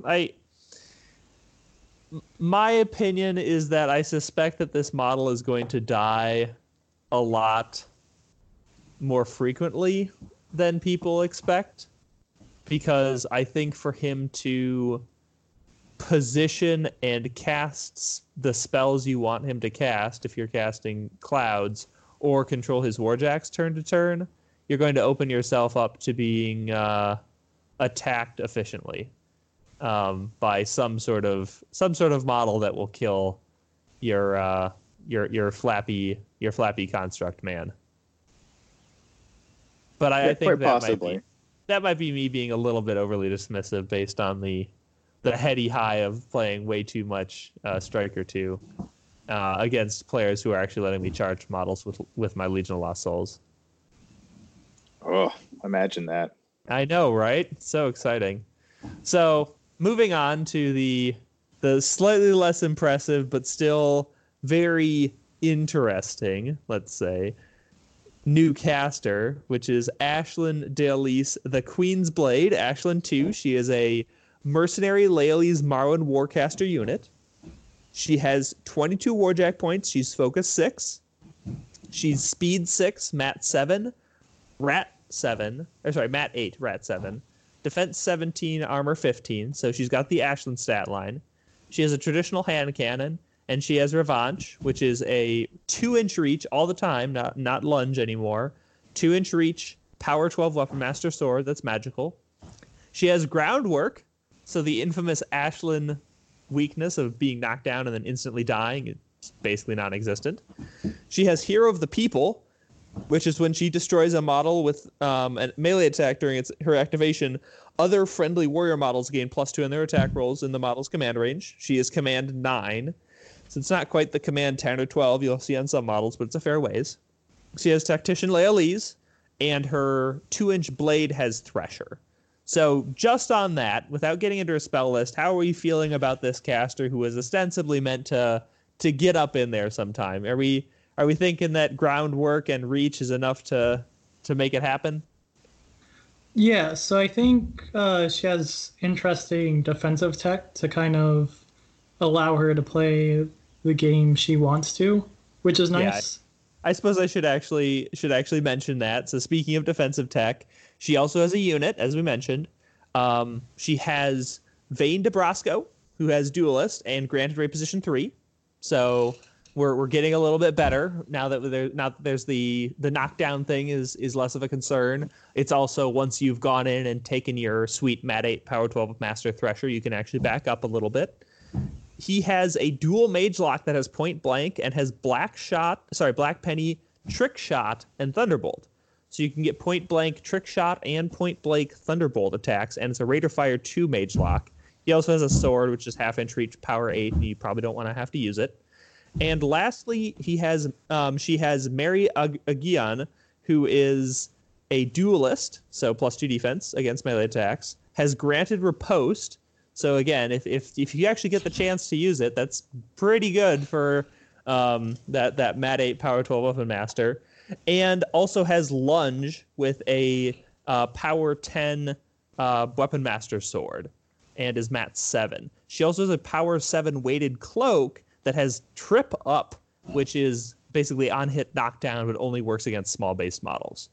my opinion is that I suspect that this model is going to die a lot more frequently than people expect, because I think for him to position and cast the spells you want him to cast, if you're casting Clouds, or control his Warjacks turn to turn, you're going to open yourself up to being attacked efficiently by some sort of model that will kill your flappy construct man. But I think that might be me being a little bit overly dismissive based on the heady high of playing way too much Striker 2 against players who are actually letting me charge models with my Legion of Lost Souls. Oh, imagine that. I know, right? So exciting. So moving on to the slightly less impressive but still very interesting, let's say, new caster, which is Ashlyn D'Elise, the Queen's Blade. Ashlyn 2, she is a mercenary Lealise Marwyn Warcaster unit. She has 22 Warjack points. She's Focus 6. She's Speed 6, Mat 7, Mat 8, Rat 7. Defense 17, Armor 15, so she's got the Ashlyn stat line. She has a traditional hand cannon, and she has Revanche, which is a 2-inch reach all the time, not lunge anymore. 2-inch reach, power 12 Weapon Master Sword, that's magical. She has Groundwork, so the infamous Ashlyn weakness of being knocked down and then instantly dying is basically non-existent. She has Hero of the People, which is when she destroys a model with a melee attack during her activation, other friendly warrior models gain +2 in their attack rolls in the model's command range. She is Command 9. So it's not quite the Command 10 or 12 you'll see on some models, but it's a fair ways. She has Tactician Lealise, and her 2-inch blade has Thresher. So just on that, without getting into her spell list, how are you feeling about this caster who is ostensibly meant to get up in there sometime? Are we thinking that Groundwork and Reach is enough to make it happen? Yeah, so I think she has interesting defensive tech to kind of allow her to play the game she wants to, which is nice. Yeah, I suppose I should actually mention that. So speaking of defensive tech, she also has a unit, as we mentioned. She has Vayne Debrasco, who has Duelist and granted Reposition 3. So we're getting a little bit better now that there's the knockdown thing is less of a concern. It's also, once you've gone in and taken your sweet Mat 8 Power 12 Master Thresher, you can actually back up a little bit. he has a dual mage lock that has point blank and has Black Penny, Trick Shot, and Thunderbolt. So you can get point blank, Trick Shot, and point blank Thunderbolt attacks, and it's a Rate of Fire 2 mage lock. He also has a sword, which is half-inch reach, power 8, and you probably don't want to have to use it. And lastly, she has Mary Agian, who is a duelist, so +2 defense against melee attacks, has Granted Riposte. So again, if you actually get the chance to use it, that's pretty good for that Mat 8 Power 12 Weapon Master. And also has Lunge with a Power 10 Weapon Master Sword and is Mat 7. She also has a Power 7 weighted cloak that has Trip Up, which is basically on-hit knockdown, but only works against small base models.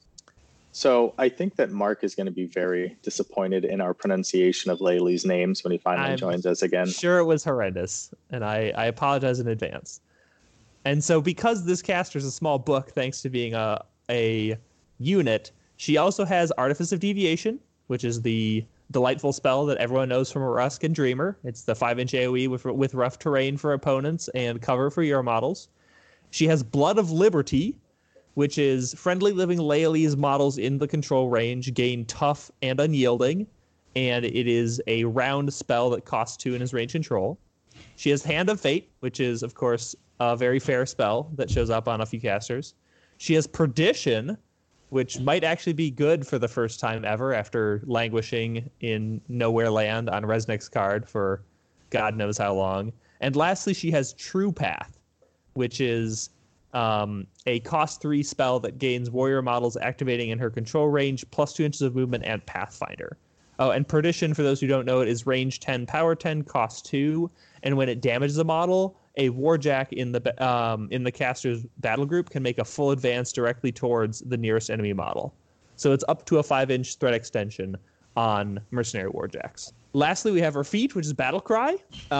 So I think that Mark is going to be very disappointed in our pronunciation of Laylee's names when he finally joins us again. Sure, it was horrendous, and I apologize in advance. And so because this caster is a small book, thanks to being a unit, she also has Artifice of Deviation, which is the delightful spell that everyone knows from Rusk and Dreamer. It's the 5-inch AoE with rough terrain for opponents and cover for Euro models. She has Blood of Liberty, which is friendly living Laylee's models in the control range gain tough and unyielding, and it is a round spell that costs 2 and is range control. She has Hand of Fate, which is, of course, a very fair spell that shows up on a few casters. She has Perdition, which might actually be good for the first time ever after languishing in Nowhere Land on Resnick's card for God knows how long. And lastly, she has True Path, which is a cost 3 spell that gains warrior models activating in her control range +2 inches of movement and Pathfinder. Oh, and Perdition, for those who don't know it, is range 10, power 10, cost 2, and when it damages a model, a Warjack in the caster's battle group can make a full advance directly towards the nearest enemy model. So it's up to a 5-inch threat extension on Mercenary Warjacks. Lastly, we have her feat, which is Battle Cry.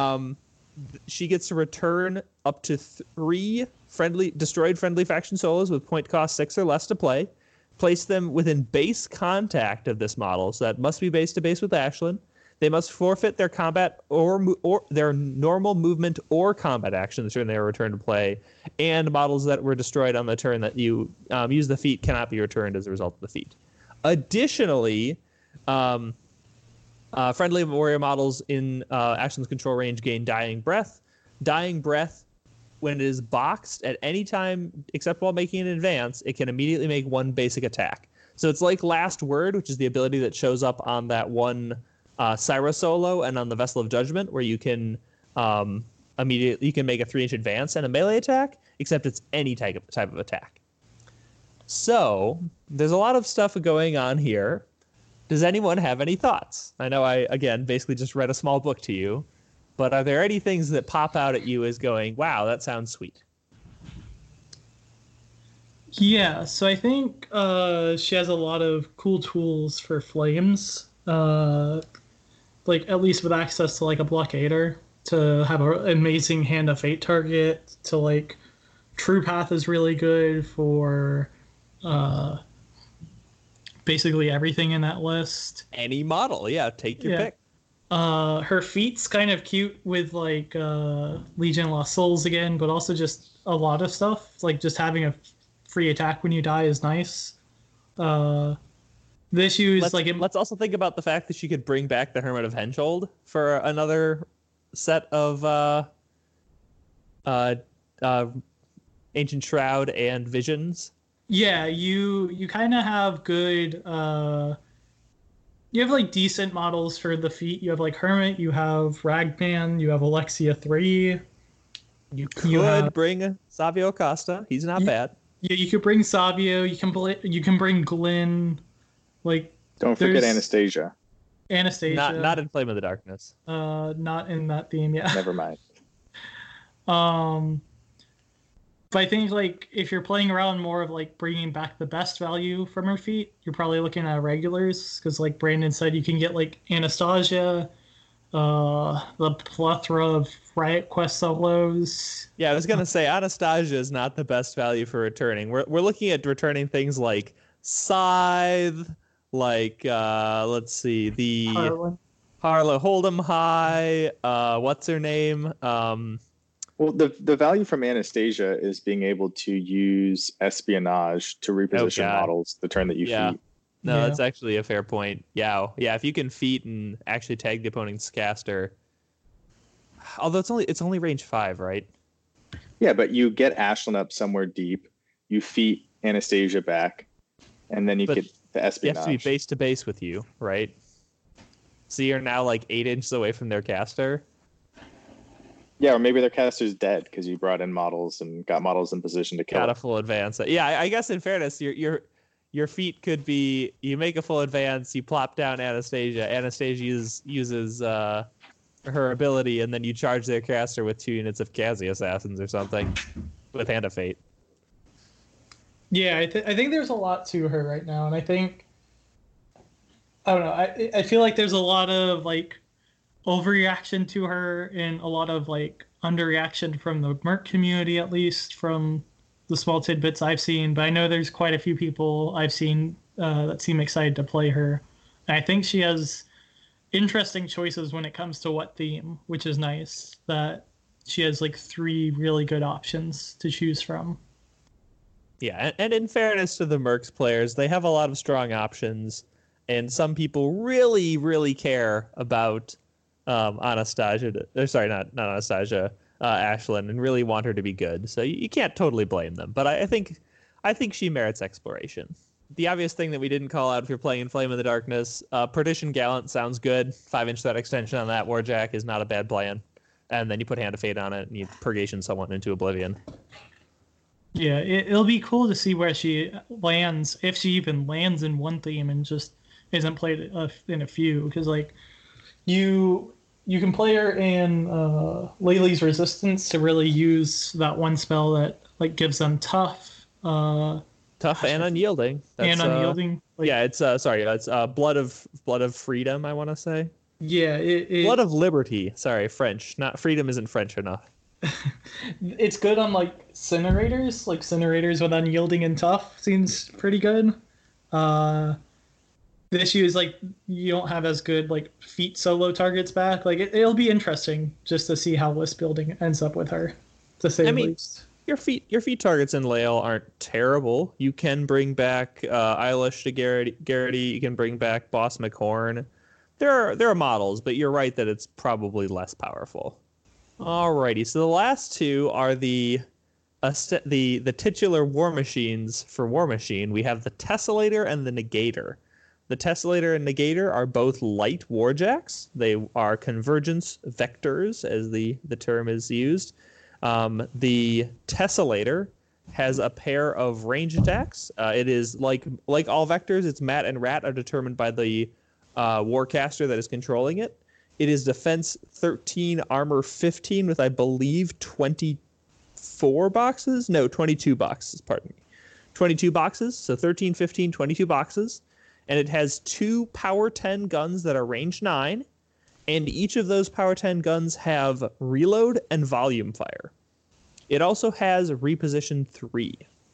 She gets to return up to 3 destroyed friendly faction solos with point cost 6 or less to play. Place them within base contact of this model, so that must be base to base with Ashlyn. They must forfeit their combat or their normal movement or combat action the turn they are returned to play, and models that were destroyed on the turn that you use the feat cannot be returned as a result of the feat. Additionally, friendly warrior models in Ashlyn's control range gain Dying Breath. Dying Breath, when it is boxed at any time except while making an advance, it can immediately make 1 basic attack. So it's like Last Word, which is the ability that shows up on that one Syra solo and on the Vessel of Judgment, where you can make a 3-inch advance and a melee attack, except it's any type of attack. So there's a lot of stuff going on here. Does anyone have any thoughts? I know I, again, basically just read a small book to you, but are there any things that pop out at you as going, wow, that sounds sweet? Yeah, so I think she has a lot of cool tools for flames, like at least with access to like a blockader to have an amazing Hand of Fate target, to like True Path is really good for basically everything in that list. Any model, yeah, take your pick. Her feat's kind of cute with like Legion Lost Souls again, but also just a lot of stuff. Like just having a free attack when you die is nice. The issue is let's also think about the fact that she could bring back the Hermit of Henschuld for another set of Ancient Shroud and Visions. Yeah, you kind of have good. You have like decent models for the feat. You have like Hermit, you have Ragman, you have Alexia 3. You could bring Savio Costa. He's not bad. Yeah, you could bring Savio. You can bring Glenn. Like, don't forget Anastasia. Anastasia. Not in Flame of the Darkness. Not in that theme. Yeah. Never mind. But I think like if you're playing around more of like bringing back the best value from her feat, you're probably looking at regulars, because like Brandon said, you can get like Anastasia, the plethora of Riot Quest solos. Yeah, I was gonna say Anastasia is not the best value for returning. We're looking at returning things like Scythe, like let's see, the Harlow Hold'em High. What's her name? Well, the value from Anastasia is being able to use espionage to reposition models the turn that you feat. No, that's actually a fair point. Yeah. If you can feat and actually tag the opponent's caster, although it's only range 5, right? Yeah, but you get Ashlyn up somewhere deep, you feat Anastasia back, and then you get the espionage. You have to be base to base with you, right? So you're now like 8 inches away from their caster. Yeah, or maybe their caster's dead because you brought in models and got models in position to kill. Got a full advance. Yeah, I guess in fairness, your feat could be you make a full advance, you plop down Anastasia. Anastasia uses her ability, and then you charge their caster with 2 units of Kazi Assassins or something with Hand of Fate. Yeah, I think there's a lot to her right now, and I don't know. I feel like there's a lot of like overreaction to her and a lot of like underreaction from the Merc community, at least from the small tidbits I've seen. But I know there's quite a few people I've seen that seem excited to play her. And I think she has interesting choices when it comes to what theme, which is nice that she has like 3 really good options to choose from. Yeah, and in fairness to the Mercs players, they have a lot of strong options, and some people really, really care about Anastasia. Sorry, not Anastasia, Ashlyn, and really want her to be good. So you can't totally blame them. But I think she merits exploration. The obvious thing that we didn't call out if you're playing in Flame in the Darkness, Perdition Gallant sounds good. 5-inch threat extension on that Warjack is not a bad plan. And then you put Hand of Fate on it, and you Purgation someone into Oblivion. Yeah, it'll be cool to see where she lands, if she even lands in one theme and just isn't played in a few. Because like you can play her in Laylee's Resistance to really use that one spell that like gives them tough. Tough and unyielding. That's, and unyielding. It's Blood of Freedom, I want to say. Yeah, Blood of Liberty. Sorry, French. Not freedom isn't French enough. It's good on like Cinerators. Like Cinerators with unyielding and tough seems pretty good. The issue is like you don't have as good like feat solo targets back. Like it'll be interesting just to see how list building ends up with her, to say the least. Your feat targets in Lael aren't terrible. You can bring back Eilish to Garrity. You can bring back Boss McHorn. There are models, but you're right that it's probably less powerful. Alrighty, so the last 2 are the titular war machines for War Machine. We have the Tessellator and the Negator. The Tessellator and Negator are both light warjacks. They are convergence vectors, as the term is used. The Tessellator has a pair of range attacks. It is like all vectors, its Mat and Rat are determined by the warcaster that is controlling it. It is defense 13, armor 15 with, I believe, 24 boxes? No, 22 boxes, pardon me. 22 boxes, so 13, 15, 22 boxes. And it has 2 power 10 guns that are range 9. And each of those power 10 guns have reload and volume fire. It also has reposition 3.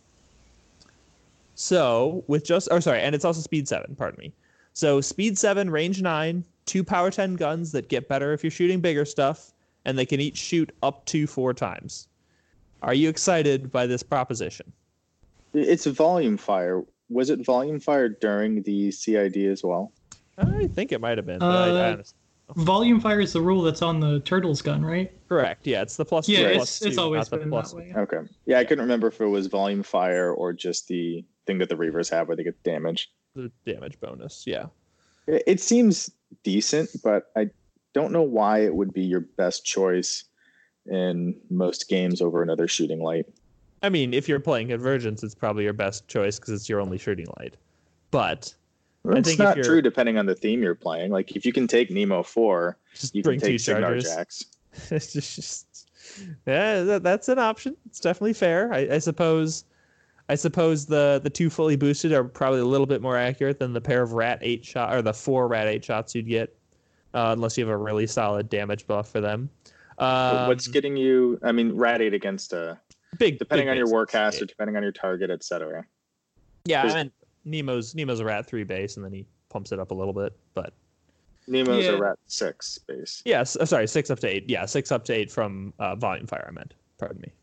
So, and it's also speed 7, pardon me. So, speed 7, range 9, 2 power 10 guns that get better if you're shooting bigger stuff, and they can each shoot up to 4 times. Are you excited by this proposition? It's volume fire. Was it volume fire during the CID as well? I think it might have been. But volume fire is the rule that's on the Turtles gun, right? Correct. Yeah, it's the plus 2. Yeah, it's always been that way. Okay. Yeah, I couldn't remember if it was volume fire or just the thing that the Reavers have where they get damage. The damage bonus, yeah. It seems decent, but I don't know why it would be your best choice in most games over another shooting light. I mean, if you're playing Convergence, it's probably your best choice because it's your only shooting light. But it's not true depending on the theme you're playing. Like if you can take Nemo 4, you can take Cygnar Jacks. It's just that's an option. It's definitely fair. I suppose the 2 fully boosted are probably a little bit more accurate than the pair of Rat 8 shot or the 4 Rat 8 shots you'd get, unless you have a really solid damage buff for them. What's getting you? I mean, Rat 8 against a depending on your warcaster, depending on your target, etc. Yeah, I mean Nemo's a Rat 3 base, and then he pumps it up a little bit, but Nemo's a Rat 6 base. Yes, sorry, 6 up to 8. Yeah, 6 up to 8 from Volume Fire, I meant. Pardon me.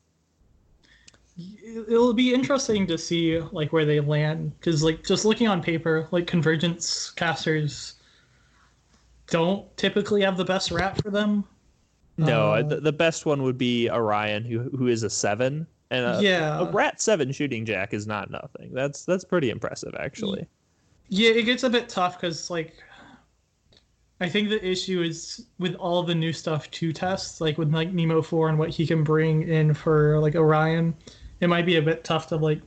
It'll be interesting to see like where they land, because like just looking on paper, like Convergence casters don't typically have the best rat for them. No, the best one would be Orion, who is a 7, and a Rat 7 shooting jack is not nothing. That's pretty impressive, actually. Yeah, it gets a bit tough because like I think the issue is with all the new stuff to test, like with like Nemo 4 and what he can bring in for like Orion, it might be a bit tough to like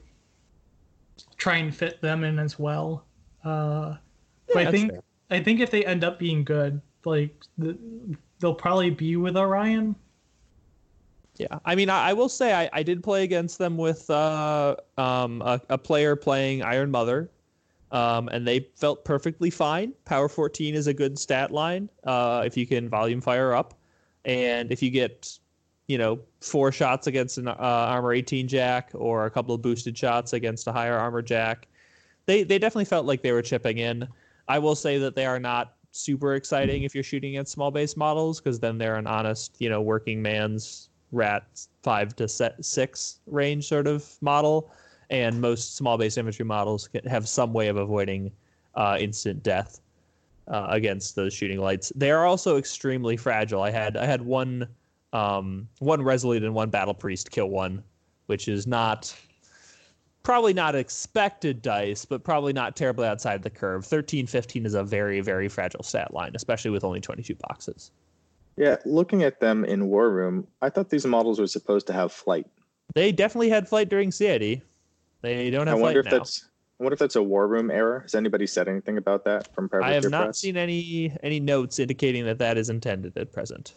try and fit them in as well. But I think if they end up being good, like they'll probably be with Orion. Yeah, I mean, I will say I did play against them with a player playing Iron Mother, and they felt perfectly fine. Power 14 is a good stat line if you can volume fire up, and if you get 4 shots against an armor 18 jack or a couple of boosted shots against a higher armor jack, they definitely felt like they were chipping in. I will say that they are not super exciting if you're shooting at small base models, because then they're an honest, working man's Rat 5 to 6 range sort of model, and most small base infantry models have some way of avoiding instant death against those shooting lights. They are also extremely fragile. I had one Resolute and one Battle Priest kill one, which is probably not expected dice, but probably not terribly outside the curve. 13-15 is a very, very fragile stat line, especially with only 22 boxes. Yeah, looking at them in War Room, I thought these models were supposed to have flight. They definitely had flight during CID. They don't have flight now. I wonder if that's a War Room error. Has anybody said anything about that from Privateer Press? I have not seen any notes indicating that is intended at present.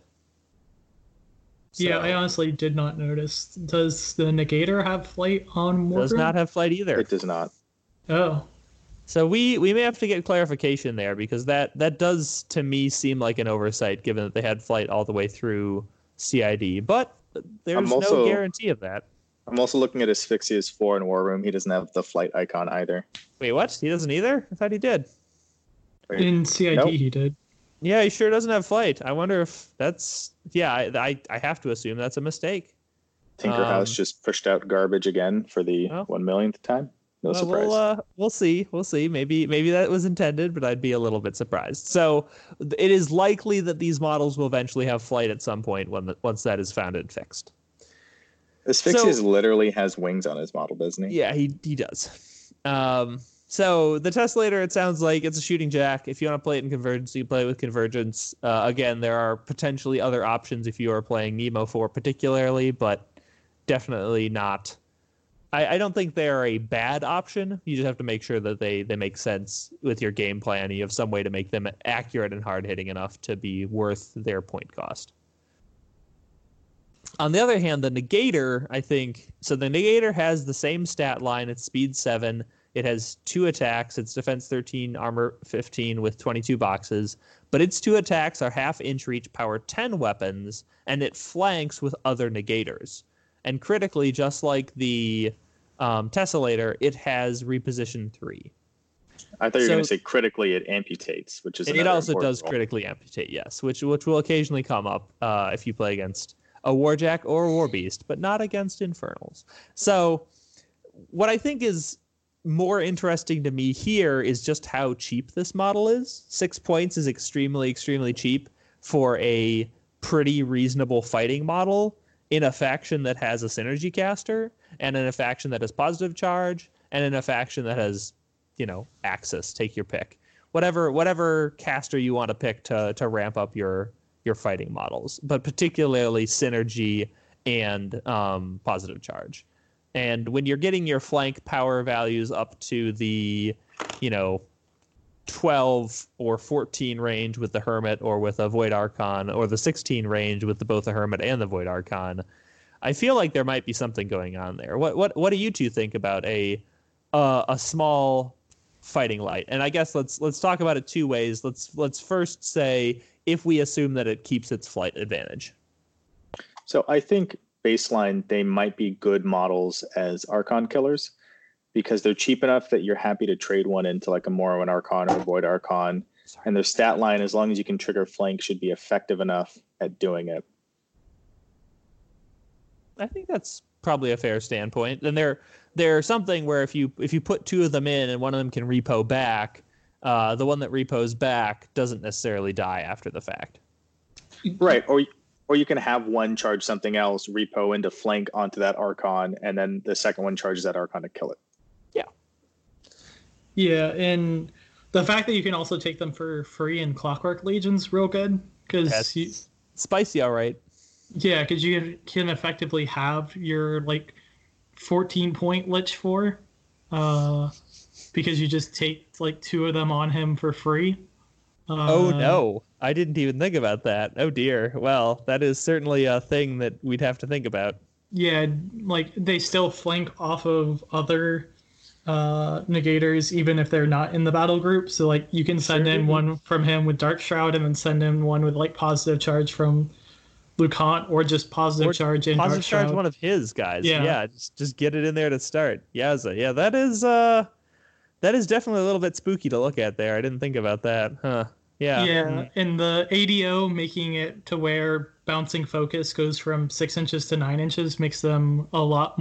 So, yeah, I honestly did not notice. Does the Negator have flight on War Room? Does not have flight either. It does not. Oh. So we may have to get clarification there, because that does to me seem like an oversight, given that they had flight all the way through CID. But there's no guarantee of that. I'm also looking at Asphyxia's 4 in War Room. He doesn't have the flight icon either. Wait, what? He doesn't either? I thought he did. Wait, in CID nope. He did. Yeah, he sure doesn't have flight. I wonder if that's... Yeah, I have to assume that's a mistake. Tinkerhouse just pushed out garbage again for the 1 millionth time. No surprise. We'll see. Maybe that was intended, but I'd be a little bit surprised. So it is likely that these models will eventually have flight at some point once that is found and fixed. Asphyxias literally has wings on his model, doesn't he? Yeah, he does. So the Tesslator, it sounds like it's a shooting jack. If you want to play it in Convergence, you play it with Convergence. Again, there are potentially other options if you are playing Nemo 4 particularly, but definitely not. I don't think they're a bad option. You just have to make sure that they make sense with your game plan. You have some way to make them accurate and hard-hitting enough to be worth their point cost. On the other hand, the Negator, I think... So the Negator has the same stat line. It's speed 7. It has 2 attacks. It's defense 13, armor 15 with 22 boxes. But its 2 attacks are half-inch reach, power 10 weapons, and it flanks with other Negators. And critically, just like the Tessellator, it has reposition 3. I thought you were going to say critically it amputates, which is it also does critically amputate, yes, which will occasionally come up if you play against a Warjack or a Warbeast, but not against Infernals. So what I think is more interesting to me here is just how cheap this model is. 6 points is extremely, extremely cheap for a pretty reasonable fighting model in a faction that has a synergy caster, and in a faction that has positive charge, and in a faction that has, Axis, take your pick. Whatever caster you want to pick to ramp up your fighting models, but particularly synergy and positive charge. And when you're getting your flank power values up to the, 12 or 14 range with the Hermit or with a Void Archon, or the 16 range with both the Hermit and the Void Archon, I feel like there might be something going on there. What do you two think about a small fighting light? And I guess let's talk about it 2 ways. Let's first say if we assume that it keeps its flight advantage. So I think baseline they might be good models as Archon killers, because they're cheap enough that you're happy to trade one into like a Morrowind Archon or Void Archon and their stat line, as long as you can trigger flank, should be effective enough at doing it. I think that's probably a fair standpoint. And there's something where if you put two of them in and one of them can repo back, the one that repos back doesn't necessarily die after the fact. Right, or you can have one charge something else, repo into flank onto that Archon, and then the second one charges that Archon to kill it. Yeah, and the fact that you can also take them for free in Clockwork Legion's real good, because spicy, all right. Yeah, because you can effectively have your 14-point Lich 4, because you just take two of them on him for free. Oh no, I didn't even think about that. Oh dear. Well, that is certainly a thing that we'd have to think about. Yeah, they still flank off of other negators even if they're not in the battle group. So you can send in one from him with Dark Shroud and then send in one with positive charge from Lucant, or just positive charge in positive Dark Shroud. Charge one of his guys. Yeah, just get it in there to start. Yowza. Yeah, that is definitely a little bit spooky to look at there. I didn't think about that. Huh. Yeah. Yeah, and the ADO making it to where bouncing focus goes from 6 inches to 9 inches makes them a lot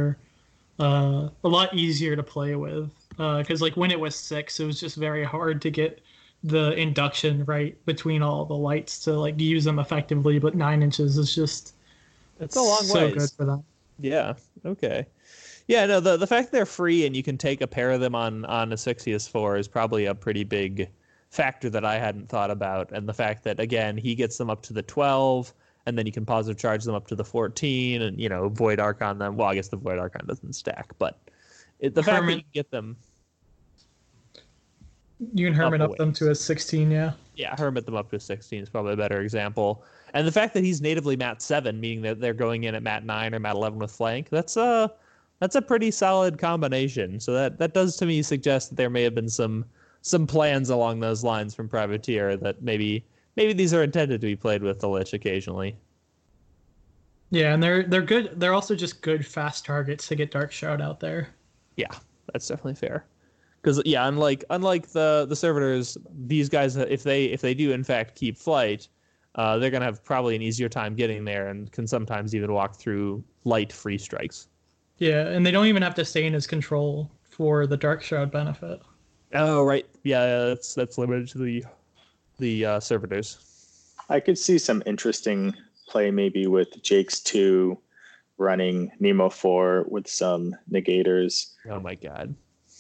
easier to play with. Because when it was 6, it was just very hard to get the induction right between all the lights to use them effectively. But 9 inches is just it's a long so good for them. Yeah. Okay. Yeah. No. The fact they're free and you can take a pair of them on Asphyxious 4 is probably a pretty big factor that I hadn't thought about. And the fact that again he gets them up to the 12. And then you can positive charge them up to the 14 and, Void Archon them. Well, I guess the Void Archon doesn't stack, but the fact that you can get them... You can Hermit up them to a 16, yeah. Yeah, Hermit them up to a 16 is probably a better example. And the fact that he's natively Mat 7, meaning that they're going in at Mat 9 or Mat 11 with flank, that's a pretty solid combination. So that does to me suggest that there may have been some plans along those lines from Privateer that maybe these are intended to be played with the Lich occasionally. Yeah, and they're good. They're also just good fast targets to get Dark Shroud out there. Yeah, that's definitely fair. Because unlike the servitors, these guys, if they do in fact keep flight, they're gonna have probably an easier time getting there and can sometimes even walk through light free strikes. Yeah, and they don't even have to stay in his control for the Dark Shroud benefit. Oh right, yeah, that's limited to the servitors. I could see some interesting play maybe with Jake's 2 running Nemo 4 with some negators. Oh my god.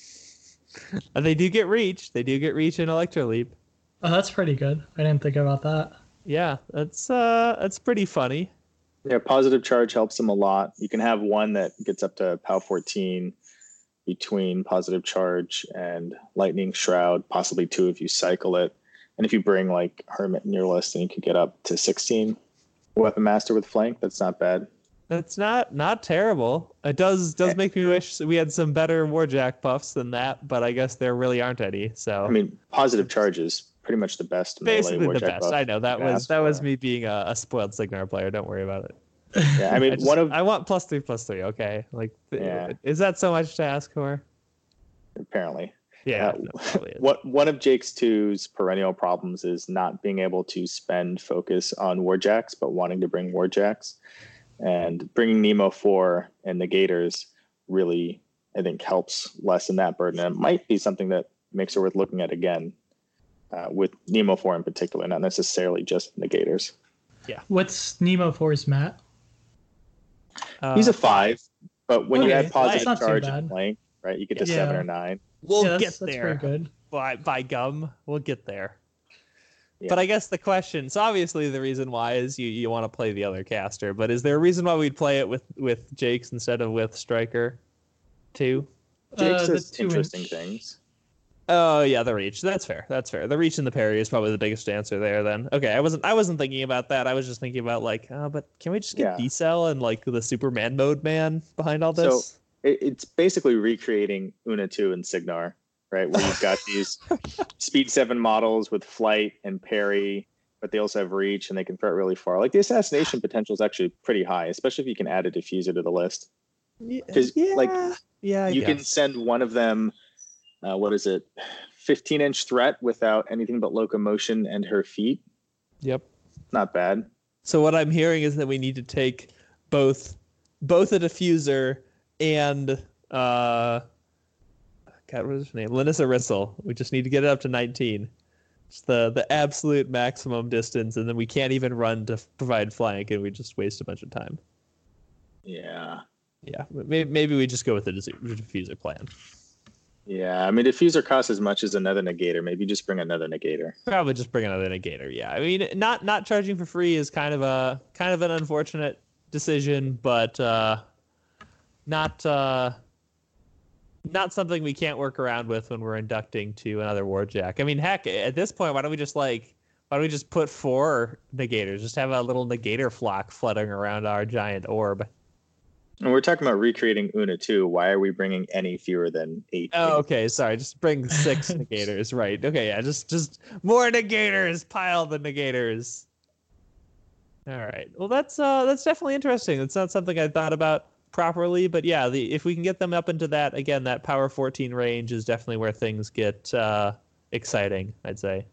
And they do get reach. They do get reach in Electroleap. Oh, that's pretty good. I didn't think about that. Yeah, that's pretty funny. Yeah, positive charge helps them a lot. You can have one that gets up to POW 14 between positive charge and Lightning Shroud, possibly 2 if you cycle it. And if you bring Hermit in your list, then you could get up to 16. Weapon Master with flank, that's not bad. That's not terrible. It does make me wish we had some better Warjack buffs than that, but I guess there really aren't any. So positive charge is pretty much the best. Basically the best. I know that was me being a spoiled Signar player. Don't worry about it. Yeah, I want +3/+3. Okay, is that so much to ask for? Apparently. Yeah. One of Jake's 2's perennial problems is not being able to spend focus on Warjacks, but wanting to bring Warjacks. And bringing Nemo 4 and negators really, I think, helps lessen that burden. And it might be something that makes it worth looking at again with Nemo 4 in particular, not necessarily just negators. Yeah. What's Nemo 4's Matt? He's a 5, but when you add positive charge and flank, right, you get to 7 or 9. We'll get there. That's pretty good. By gum, we'll get there. Yeah. But I guess the question, so obviously the reason why is you want to play the other caster, but is there a reason why we'd play it with Jake's instead of with Striker 2? Jake's does interesting things. Oh yeah, the reach. That's fair. The reach and the parry is probably the biggest answer there then. Okay, I wasn't thinking about that. I was just thinking about but can we just get D-Cell and the Superman mode man behind all this? So it's basically recreating Una 2 and Signar. Right, where you've got these speed 7 models with flight and parry, but they also have reach and they can throw it really far. The assassination potential is actually pretty high, especially if you can add a diffuser to the list. Because you can send one of them, 15-inch threat without anything but locomotion and her feet. Yep. Not bad. So what I'm hearing is that we need to take both a diffuser and God, what is her name? Linissa Rissel. We just need to get it up to 19. It's the absolute maximum distance, and then we can't even run to provide flank, and we just waste a bunch of time. Yeah. Yeah. Maybe we just go with the diffuser plan. Yeah, I mean, diffuser costs as much as another negator. Maybe just bring another negator. Probably just bring another negator. Yeah, I mean, not charging for free is kind of an unfortunate decision, but not something we can't work around with when we're inducting to another warjack. I mean, heck, at this point, why don't we just put 4 negators? Just have a little negator flock fluttering around our giant orb. And we're talking about recreating Una too. Why are we bringing any fewer than 8? Oh, okay. Sorry. Just bring 6 negators. Right. Okay. Yeah. Just more negators. Pile the negators. All right. Well, that's definitely interesting. It's not something I thought about properly, but yeah, if we can get them up into that, again, that power 14 range is definitely where things get exciting, I'd say.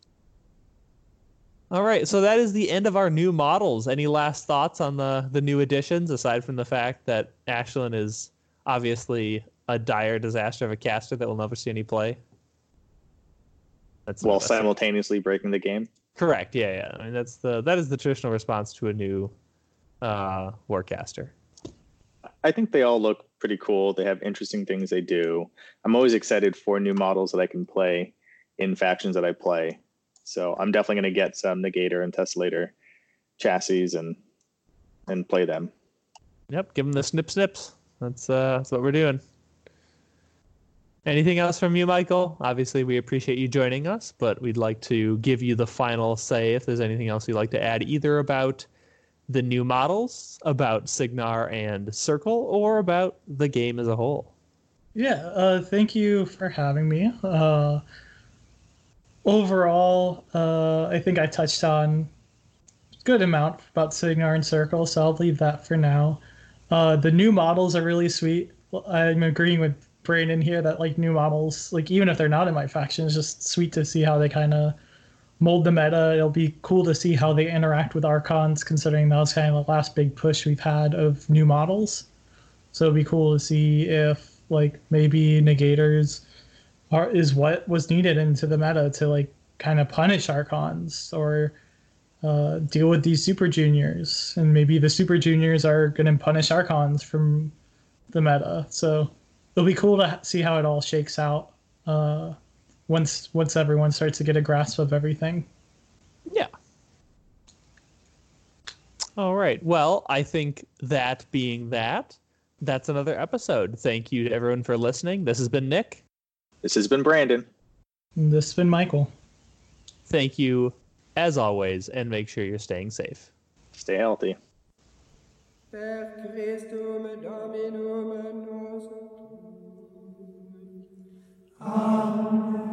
All right, so that is the end of our new models. Any last thoughts on the new additions, aside from the fact that Ashlyn is obviously a dire disaster of a caster that will never see any play? While simultaneously breaking the game? Correct, yeah. I mean, that is the traditional response to a new Warcaster. I think they all look pretty cool. They have interesting things they do. I'm always excited for new models that I can play in factions that I play. So I'm definitely going to get some Negator and Tesslator chassis and play them. Yep, give them the snips. That's what we're doing. Anything else from you, Michael? Obviously, we appreciate you joining us, but we'd like to give you the final say if there's anything else you'd like to add, either about the new models, about Cygnar and Circle, or about the game as a whole. Yeah, thank you for having me. Overall, I think I touched on a good amount about Cygnar and Circle, so I'll leave that for now. The new models are really sweet. I'm agreeing with Brandon here that like new models, like even if they're not in my faction, it's just sweet to see how they kind of mold the meta. It'll be cool to see how they interact with Archons, considering that was kind of the last big push we've had of new models. So it'll be cool to see if like maybe Negators is what was needed into the meta to like kind of punish Archons or deal with these Super Juniors, and maybe the Super Juniors are going to punish Archons from the meta. So it'll be cool to see how it all shakes out once everyone starts to get a grasp of everything. Yeah. All right. Well, I think that being that's another episode. Thank you to everyone for listening. This has been Nick. This has been Brandon. And this has been Michael. Thank you, as always, and make sure you're staying safe. Stay healthy. Per Christum Dominum nostrum. Amen.